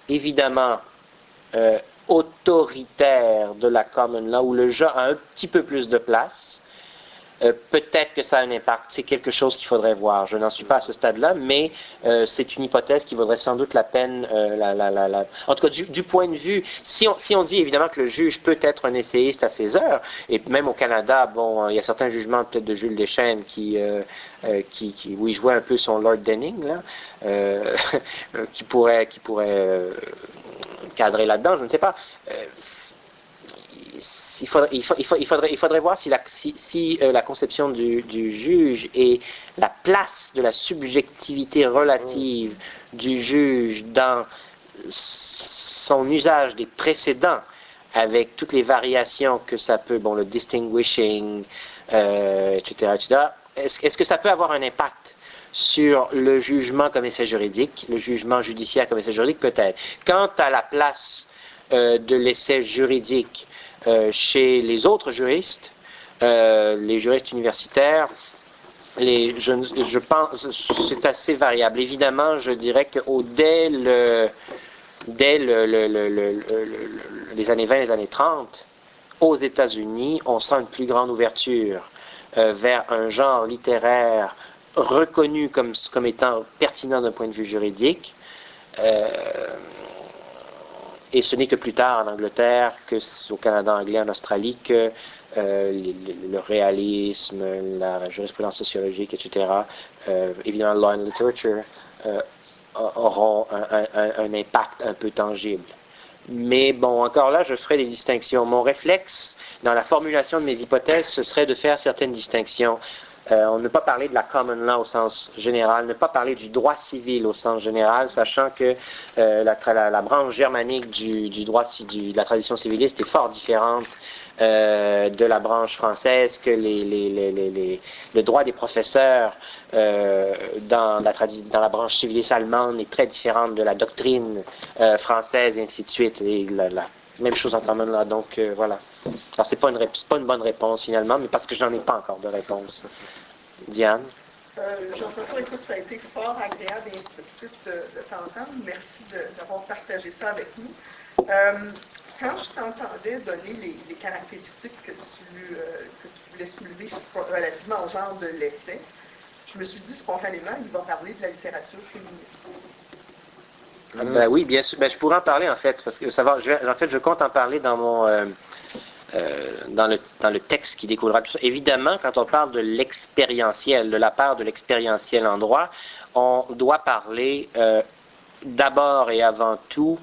autoritaire de la common law, où le jeu a un petit peu plus de place. Peut-être que ça a un impact. C'est quelque chose qu'il faudrait voir. Je n'en suis pas à ce stade-là, mais c'est une hypothèse qui vaudrait sans doute la peine. En tout cas, du point de vue, si on dit évidemment que le juge peut être un essayiste à ses heures, et même au Canada, bon, il y a certains jugements peut-être de Jules Deschênes qui où il jouait un peu son Lord Denning, là, qui pourrait cadrer là-dedans, je ne sais pas. Il faudrait voir si la conception du juge et la place de la subjectivité relative du juge dans son usage des précédents, avec toutes les variations que ça peut, bon, le distinguishing, etc. Est-ce que ça peut avoir un impact sur le jugement comme essai juridique, le jugement judiciaire comme essai juridique? Peut-être. Quant à la place de l'essai juridique chez les autres juristes, les juristes universitaires, je pense c'est assez variable. Évidemment, je dirais que dès les années 20 et les années 30, aux États-Unis, on sent une plus grande ouverture vers un genre littéraire reconnu comme étant pertinent d'un point de vue juridique. Et ce n'est que plus tard en Angleterre, au Canada anglais, en Australie, que le réalisme, la jurisprudence sociologique, etc., évidemment, law and literature, auront un impact un peu tangible. Mais bon, encore là, je ferai des distinctions. Mon réflexe, dans la formulation de mes hypothèses, ce serait de faire certaines distinctions ne pas parler de la common law au sens général, ne pas parler du droit civil au sens général, sachant que la branche germanique du droit de la tradition civiliste est fort différente de la branche française, que le droit des professeurs dans la branche civiliste allemande est très différente de la doctrine française, et ainsi de suite, et la même chose en common law. Donc voilà. Alors c'est pas une bonne réponse finalement, mais parce que je n'en ai pas encore de réponse. Diane? Jean-François, écoute, ça a été fort agréable et instructif de t'entendre. Merci d'avoir partagé ça avec nous. Quand je t'entendais donner les caractéristiques que tu voulais soulever relativement au genre de l'essai, je me suis dit spontanément, il va parler de la littérature féminine. Ben oui, bien sûr. Ben, je pourrais en parler en fait, parce que je compte en parler dans mon dans le texte qui découlera de tout ça. Évidemment, quand on parle de l'expérientiel, de la part de l'expérientiel en droit, on doit parler d'abord et avant tout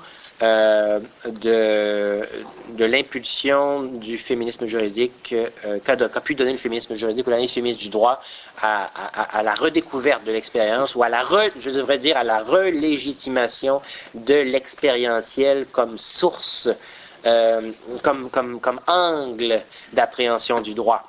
de l'impulsion du féminisme juridique qu'a pu donner le féminisme juridique ou l'analyse féministe du droit à la redécouverte de l'expérience ou je devrais dire à la relégitimation de l'expérientiel comme source, comme angle d'appréhension du droit.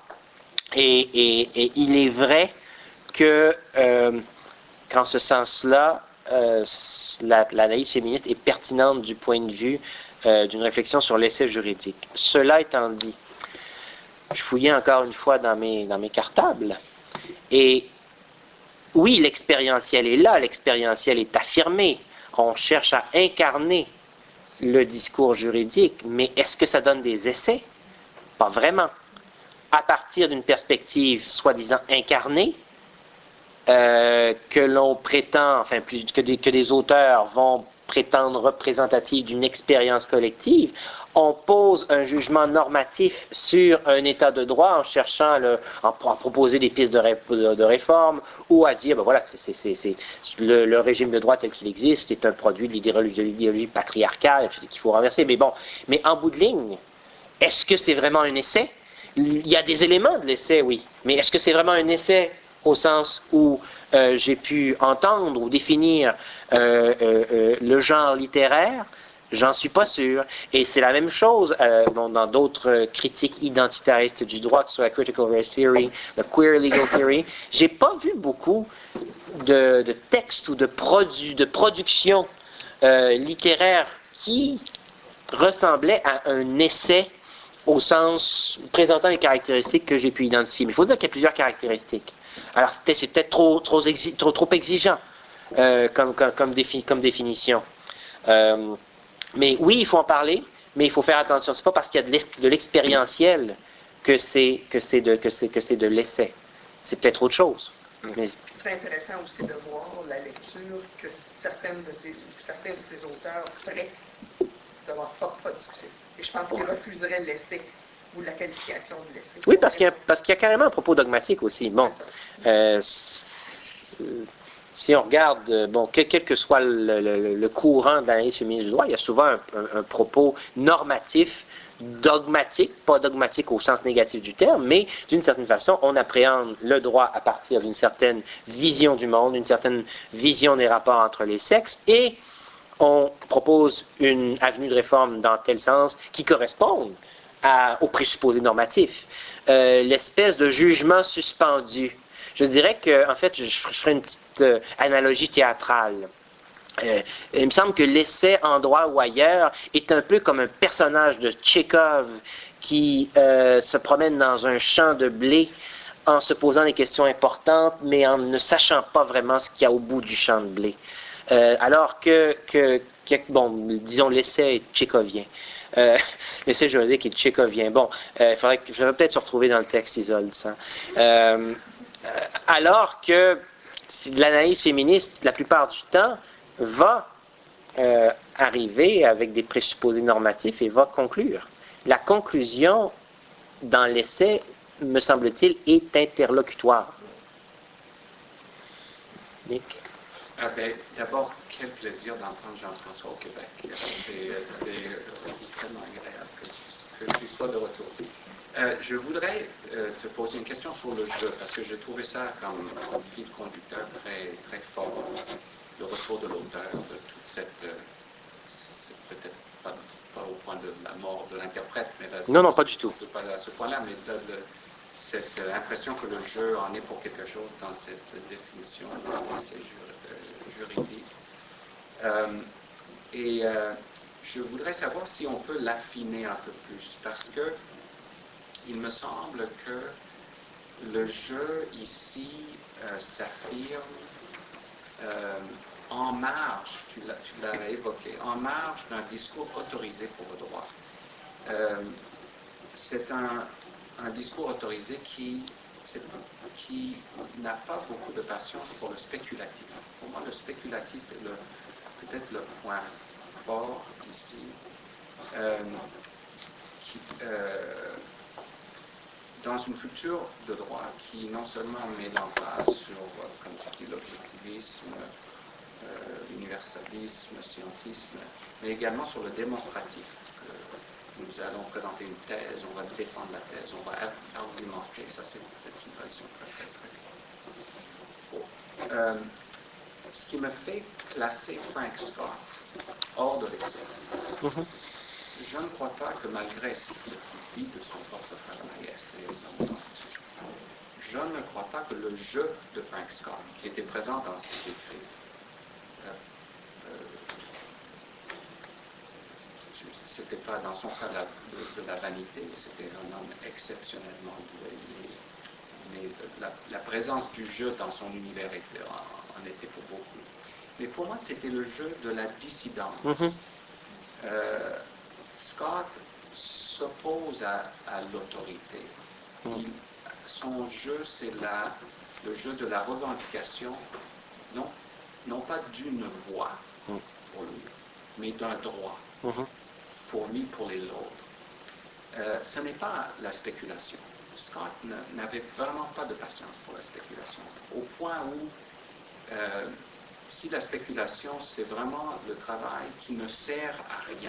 Et il est vrai que qu'en ce sens-là, l'analyse féministe est pertinente du point de vue d'une réflexion sur l'essai juridique. Cela étant dit, je fouillais encore une fois dans mes cartables, et oui, l'expérientiel est là, l'expérientiel est affirmé, on cherche à incarner le discours juridique, mais est-ce que ça donne des essais? Pas vraiment. À partir d'une perspective soi-disant incarnée, que l'on prétend, enfin que des auteurs vont prétendre représentative d'une expérience collective, on pose un jugement normatif sur un état de droit en cherchant à proposer des pistes de réforme ou à dire, ben voilà, le régime de droit tel qu'il existe est un produit de l'idéologie patriarcale qu'il faut renverser. Mais en bout de ligne, est-ce que c'est vraiment un essai? Il y a des éléments de l'essai, oui, mais est-ce que c'est vraiment un essai au sens où j'ai pu entendre ou définir le genre littéraire? J'en suis pas sûr. Et c'est la même chose dans d'autres critiques identitaristes du droit, que ce soit la critical race theory, la queer legal theory. J'ai pas vu beaucoup de textes ou de productions littéraires qui ressemblaient à un essai au sens présentant les caractéristiques que j'ai pu identifier. Mais il faut dire qu'il y a plusieurs caractéristiques. Alors c'est peut-être trop exigeant comme définition. Mais oui, il faut en parler, mais il faut faire attention. C'est pas parce qu'il y a de l'expérientiel que c'est de l'essai. C'est peut-être autre chose. Mais Ce serait intéressant aussi de voir la lecture que certains de ces auteurs feraient de leur propre discussion. Et je pense qu'ils refuseraient l'essai ou la qualification de l'essai. Oui, parce qu'il y a carrément un propos dogmatique aussi. Bon, si on regarde, quel que soit le courant d'analyse féministe du droit, il y a souvent un propos normatif, dogmatique, pas dogmatique au sens négatif du terme, mais d'une certaine façon, on appréhende le droit à partir d'une certaine vision du monde, d'une certaine vision des rapports entre les sexes, et on propose une avenue de réforme dans tel sens qui corresponde aux présupposés normatifs. L'espèce de jugement suspendu. Je dirais que, en fait, je ferai une petite analogie théâtrale. Il me semble que l'essai en droit ou ailleurs est un peu comme un personnage de Tchekhov qui se promène dans un champ de blé en se posant des questions importantes, mais en ne sachant pas vraiment ce qu'il y a au bout du champ de blé. Alors disons, l'essai est tchécovien. L'essai juridique est tchécovien. Il faudrait peut-être se retrouver dans le texte, Isolde, ça. Alors que l'analyse féministe, la plupart du temps, va arriver avec des présupposés normatifs et va conclure. La conclusion, dans l'essai, me semble-t-il, est interlocutoire. Nick? D'abord, quel plaisir d'entendre Jean-François au Québec. C'est extrêmement agréable que tu sois toi de retour. Je voudrais te poser une question sur le jeu, parce que j'ai trouvé ça comme fil conducteur très, très fort, le retour de l'auteur, de toute cette... c'est peut-être pas au point de la mort de l'interprète, mais non, pas du tout. Pas à ce point-là, mais cette impression que le jeu en est pour quelque chose dans cette définition juridique. Je voudrais savoir si on peut l'affiner un peu plus, parce que il me semble que le jeu ici s'affirme en marge, tu l'as évoqué, en marge d'un discours autorisé pour le droit. C'est un discours autorisé qui n'a pas beaucoup de patience pour le spéculatif. Pour moi, le spéculatif est peut-être le point fort ici. Dans une culture de droit qui non seulement met l'emphase sur, comme tu dis, l'objectivisme, l'universalisme, le scientisme, mais également sur le démonstratif. Nous allons présenter une thèse, on va défendre la thèse, on va argumenter. Ça, c'est une tradition très, très, très forte. Ce qui me fait classer Frank Scott hors de l'essai. Je ne crois pas que malgré ce qu'il dit de son porte-travail et son constitution, je ne crois pas que le jeu de Frank Scott, qui était présent dans ses écrits, c'était pas dans son cas de la vanité, c'était un homme exceptionnellement doué, mais la présence du jeu dans son univers en était pour beaucoup. Mais pour moi, c'était le jeu de la dissidence. Scott s'oppose à l'autorité. Son jeu, c'est le jeu de la revendication, non pas d'une voix pour lui, mais d'un droit pour lui, pour les autres. Ce n'est pas la spéculation. Scott n'avait vraiment pas de patience pour la spéculation, au point où si la spéculation, c'est vraiment le travail qui ne sert à rien,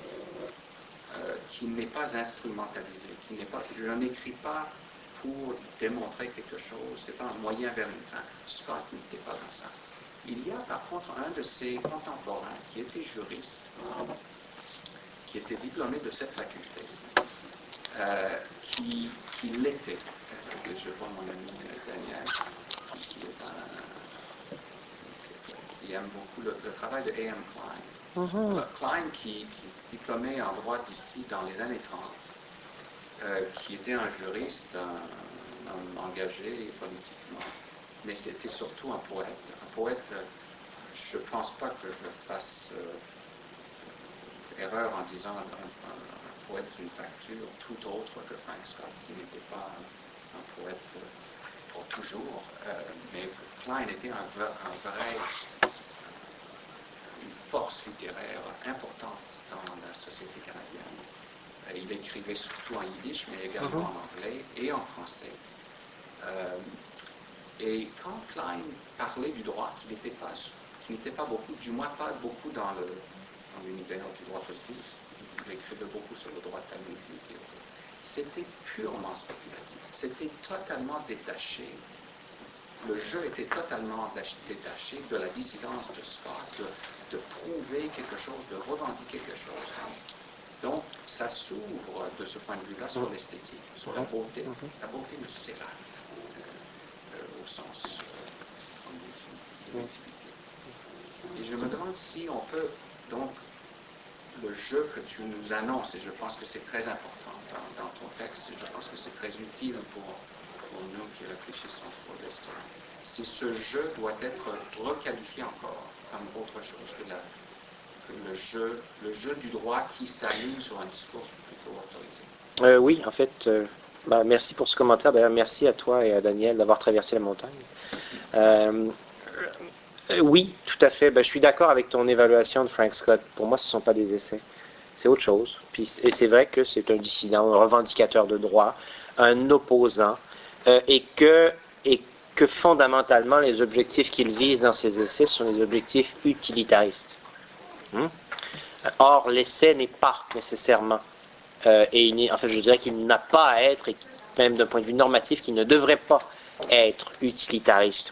qui n'est pas instrumentalisé, je n'écris pas pour démontrer quelque chose, ce n'est pas un moyen vers une fin. Scott n'était pas dans ça. Il y a par contre un de ses contemporains qui était juriste, qui était diplômé de cette faculté, qui l'était. Je vois mon ami Daniel, qui aime beaucoup le travail de A.M. Klein. Klein, qui est diplômé en droit d'ici dans les années 30, qui était un juriste, un homme engagé politiquement, mais c'était surtout un poète. Un poète, je ne pense pas que je fasse erreur en disant un poète d'une facture tout autre que Frank Scott, qui n'était pas un poète pour toujours, mais Klein était une force littéraire importante dans la société canadienne. Il écrivait surtout en yiddish, mais également en anglais et en français. Et quand Klein parlait du droit, qui n'était pas beaucoup, du moins pas beaucoup dans l'univers du droit positif, il écrivait beaucoup sur le droit canonique, c'était purement spéculatif, c'était totalement détaché. Le jeu était totalement détaché de la dissidence de Scott, de prouver quelque chose, de revendiquer quelque chose. Donc, ça s'ouvre de ce point de vue-là sur l'esthétique, sur la beauté. La beauté ne sert à rien, au sens de l'utilité. Et je me demande si on peut, donc, le jeu que tu nous annonces, et je pense que c'est très important dans ton texte, et je pense que c'est très utile pour nous qui réfléchissons sur l'essai, si ce jeu doit être requalifié encore comme autre chose que le jeu du droit qui s'aligne sur un discours plutôt autorisé. Oui, en fait, merci pour ce commentaire. D'ailleurs, merci à toi et à Daniel d'avoir traversé la montagne. Oui, tout à fait. Je suis d'accord avec ton évaluation de Frank Scott. Pour moi, ce ne sont pas des essais. C'est autre chose. Et c'est vrai que c'est un dissident, un revendicateur de droit, un opposant, et que fondamentalement, les objectifs qu'il vise dans ses essais sont des objectifs utilitaristes. Or, l'essai n'est pas nécessairement En fait, je dirais qu'il n'a pas à être, et même d'un point de vue normatif, qu'il ne devrait pas être utilitariste.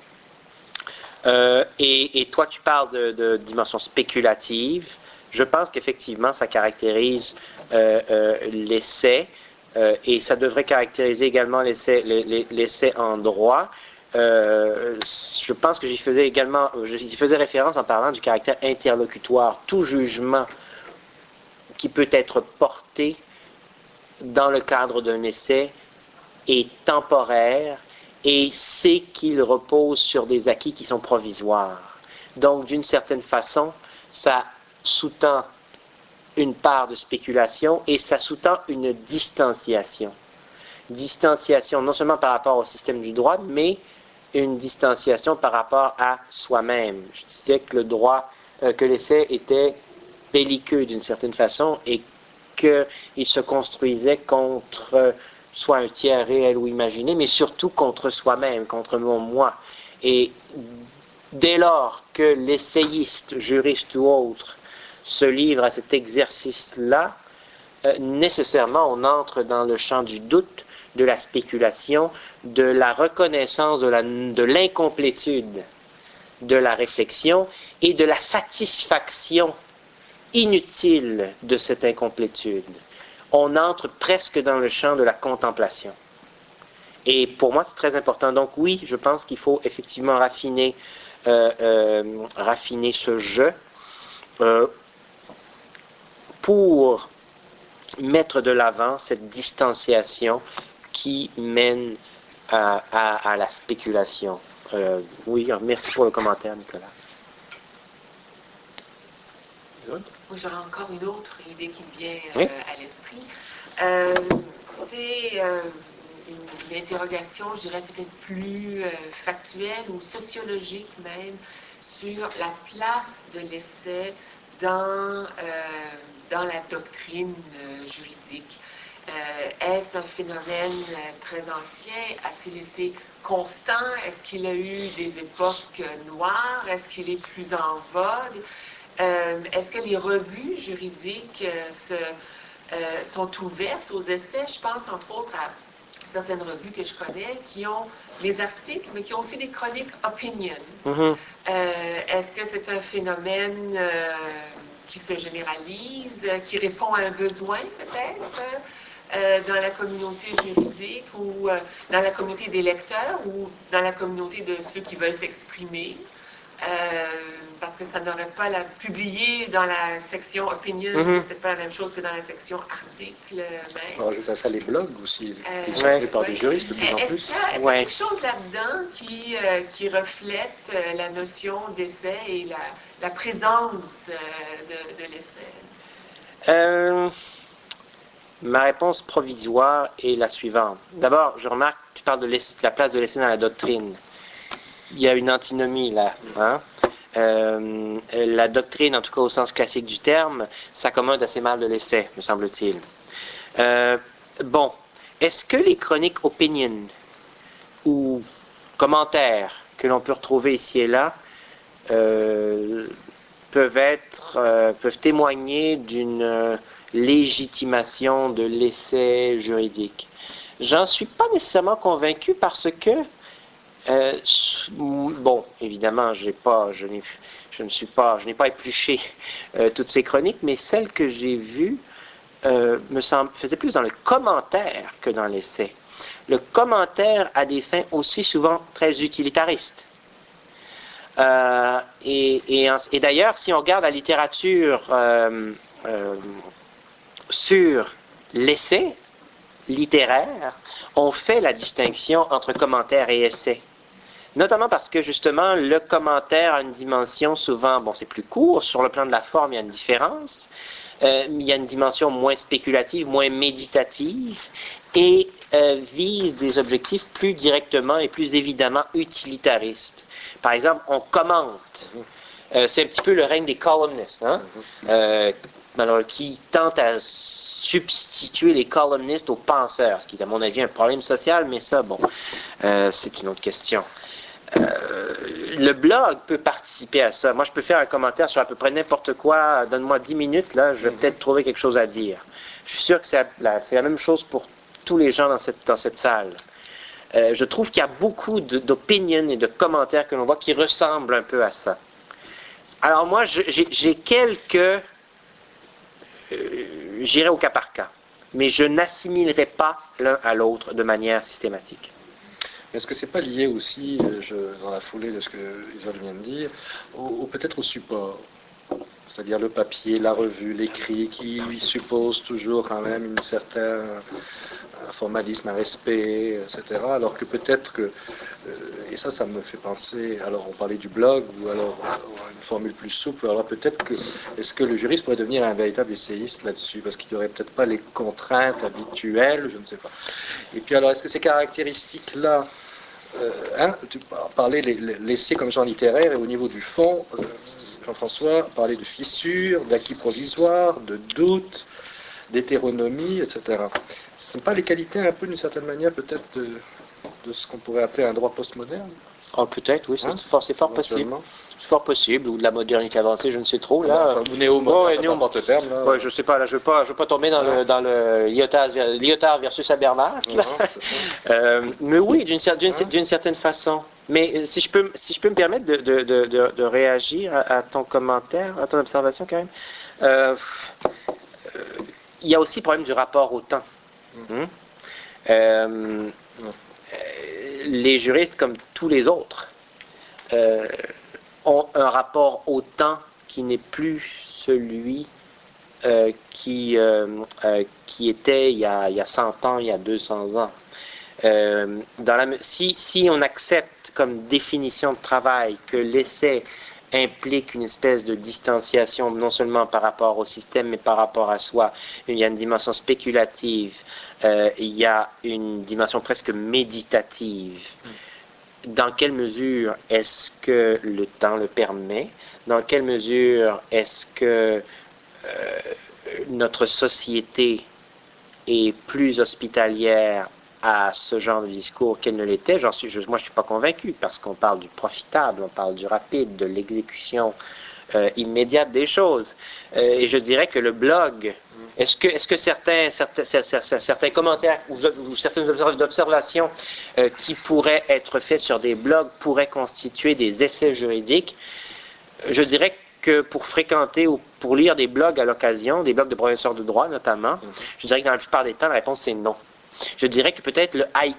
Et toi, tu parles de dimension spéculative. Je pense qu'effectivement, ça caractérise l'essai, et ça devrait caractériser également l'essai en droit. Je pense que j'y faisais référence en parlant du caractère interlocutoire. Tout jugement qui peut être porté dans le cadre d'un essai est temporaire et c'est qu'il repose sur des acquis qui sont provisoires. Donc, d'une certaine façon, ça sous-tend une part de spéculation et ça sous-tend une distanciation. Distanciation non seulement par rapport au système du droit, mais une distanciation par rapport à soi-même. Je disais que le droit, que l'essai était belliqueux d'une certaine façon et qu'il se construisait contre soit un tiers réel ou imaginé, mais surtout contre soi-même, contre mon moi. Et dès lors que l'essayiste, juriste ou autre, se livre à cet exercice-là, nécessairement on entre dans le champ du doute, de la spéculation, de la reconnaissance de l'incomplétude de la réflexion et de la satisfaction inutile de cette incomplétude. On entre presque dans le champ de la contemplation. Et pour moi, c'est très important. Donc oui, je pense qu'il faut effectivement raffiner ce jeu pour mettre de l'avant cette distanciation qui mène à la spéculation. Oui, merci pour le commentaire, Nicolas. Moi, j'aurais encore une autre idée qui me vient Oui. à l'esprit. C'est une interrogation, je dirais peut-être plus factuelle ou sociologique même, sur la place de l'essai dans la doctrine juridique. Est-ce un phénomène très ancien? A-t-il été constant? Est-ce qu'il a eu des époques noires? Est-ce qu'il est plus en vogue? Est-ce que les revues juridiques sont ouvertes aux essais? Je pense entre autres à certaines revues que je connais qui ont des articles, mais qui ont aussi des chroniques opinion. Mm-hmm. Est-ce que c'est un phénomène qui se généralise, qui répond à un besoin peut-être dans la communauté juridique ou dans la communauté des lecteurs ou dans la communauté de ceux qui veulent s'exprimer? Parce que ça n'aurait pas publié dans la section opinion, c'est pas la même chose que dans la section article même. On rajoute à ça les blogs aussi, qui sont faits par des juristes de plus en plus. Est-ce qu'il y a quelque chose là-dedans qui reflète la notion d'essai et la présence de l'essai? Ma réponse provisoire est la suivante. D'abord, je remarque que tu parles de la place de l'essai dans la doctrine. Il y a une antinomie là. Hein? La doctrine, en tout cas au sens classique du terme, s'accommode assez mal de l'essai, me semble-t-il. Bon, est-ce que les chroniques opinion ou commentaires que l'on peut retrouver ici et là peuvent témoigner d'une légitimation de l'essai juridique? J'en suis pas nécessairement convaincu parce que bon, évidemment, je n'ai pas épluché toutes ces chroniques, mais celles que j'ai vues faisaient plus dans le commentaire que dans l'essai. Le commentaire a des fins aussi souvent très utilitaristes. Et d'ailleurs, si on regarde la littérature sur l'essai littéraire, on fait la distinction entre commentaire et essai. Notamment parce que, justement, le commentaire a une dimension souvent, bon, c'est plus court, sur le plan de la forme, il y a une différence, il y a une dimension moins spéculative, moins méditative, et vise des objectifs plus directement et plus évidemment utilitaristes. Par exemple, on commente. C'est un petit peu le règne des columnistes, hein? Alors, qui tentent à substituer les columnistes aux penseurs, ce qui est, à mon avis, un problème social, mais ça, bon, c'est une autre question. Le blog peut participer à ça. Moi, je peux faire un commentaire sur à peu près n'importe quoi. Donne-moi 10 minutes, là, je vais peut-être trouver quelque chose à dire. Je suis sûr que c'est la même chose pour tous les gens dans cette salle. Je trouve qu'il y a beaucoup d'opinions et de commentaires que l'on voit qui ressemblent un peu à ça. Alors moi, j'ai quelques... j'irai au cas par cas, mais je n'assimilerai pas l'un à l'autre de manière systématique. Est-ce que c'est pas lié aussi, dans la foulée de ce que Isole vient de dire, peut-être au support? C'est-à-dire le papier, la revue, l'écrit, qui suppose toujours quand même un certain formalisme, un respect, etc. Alors que peut-être que, et ça me fait penser, alors on parlait du blog, ou alors une formule plus souple, alors peut-être que, est-ce que le juriste pourrait devenir un véritable essayiste là-dessus? Parce qu'il n'y aurait peut-être pas les contraintes habituelles, je ne sais pas. Et puis alors, est-ce que ces caractéristiques-là, tu parlais l'essai comme genre littéraire, et au niveau du fond, Jean-François parlait de fissures, d'acquis provisoires, de doutes, d'hétéronomie, etc. Ce ne sont pas les qualités un peu d'une certaine manière peut-être de ce qu'on pourrait appeler un droit postmoderne? Oh, peut-être, oui, c'est fort possible. C'est fort possible, ou de la modernité avancée, je ne sais trop. Là, ou néo-moderne, n'importe terme. Là. Ouais, je sais pas, là, je veux pas tomber dans le Lyotard versus Habermas. Mais oui, d'une certaine façon. Mais si je peux me permettre de réagir à ton commentaire, à ton observation, quand même, il y a aussi le problème du rapport au temps. Les juristes, comme tous les autres, ont un rapport au temps qui n'est plus celui qui était il y a 100 ans, il y a 200 ans. Si on accepte comme définition de travail que l'essai implique une espèce de distanciation, non seulement par rapport au système, mais par rapport à soi, il y a une dimension spéculative, il y a une dimension presque méditative. Dans quelle mesure est-ce que le temps le permet? Dans quelle mesure est-ce que notre société est plus hospitalière à ce genre de discours qu'elle ne l'était? Moi, je ne suis pas convaincu, parce qu'on parle du profitable, on parle du rapide, de l'exécution immédiate des choses. Et je dirais que le blog, est-ce que certains commentaires ou certaines observations qui pourraient être faites sur des blogs pourraient constituer des essais juridiques? Je dirais que pour fréquenter ou pour lire des blogs à l'occasion, des blogs de professeurs de droit notamment, je dirais que dans la plupart des temps, la réponse c'est non. Je dirais que peut-être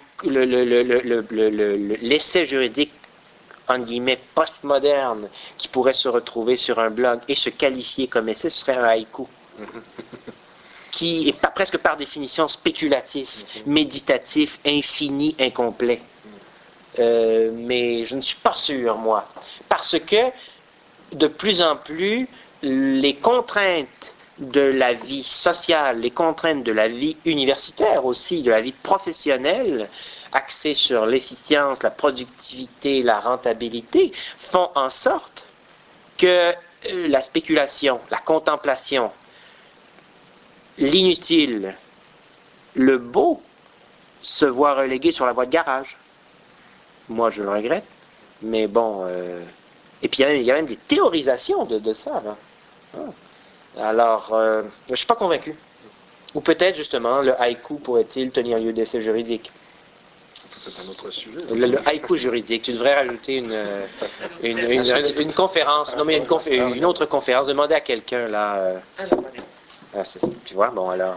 l'essai juridique entre guillemets postmoderne qui pourrait se retrouver sur un blog et se qualifier comme essai, ce serait un haïku. Qui est presque par définition spéculatif, méditatif, infini, incomplet. Mais je ne suis pas sûr, moi. Parce que, de plus en plus, les contraintes de la vie sociale, les contraintes de la vie universitaire aussi, de la vie professionnelle, axée sur l'efficience, la productivité, la rentabilité, font en sorte que la spéculation, la contemplation, l'inutile, le beau, se voit relégué sur la voie de garage. Moi, je le regrette, mais bon... Et puis, il y a même des théorisations de ça. Hein. Alors, je ne suis pas convaincu. Ou peut-être, justement, le haïku pourrait-il tenir lieu d'essai juridique. C'est un autre sujet. Le haïku juridique, tu devrais rajouter une conférence. Non, mais une autre conférence. Demander à quelqu'un, là. Tu vois, bon, alors...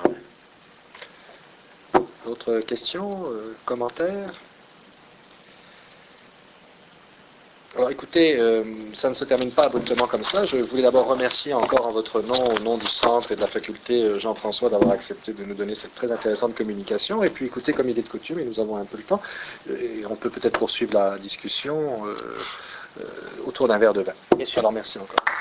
D'autres questions, commentaires? Alors écoutez, ça ne se termine pas abruptement comme ça. Je voulais d'abord remercier encore en votre nom, au nom du centre et de la faculté Jean-François, d'avoir accepté de nous donner cette très intéressante communication. Et puis écoutez, comme il est de coutume, et nous avons un peu le temps, et on peut peut-être poursuivre la discussion autour d'un verre de vin. Bien sûr. Alors merci encore.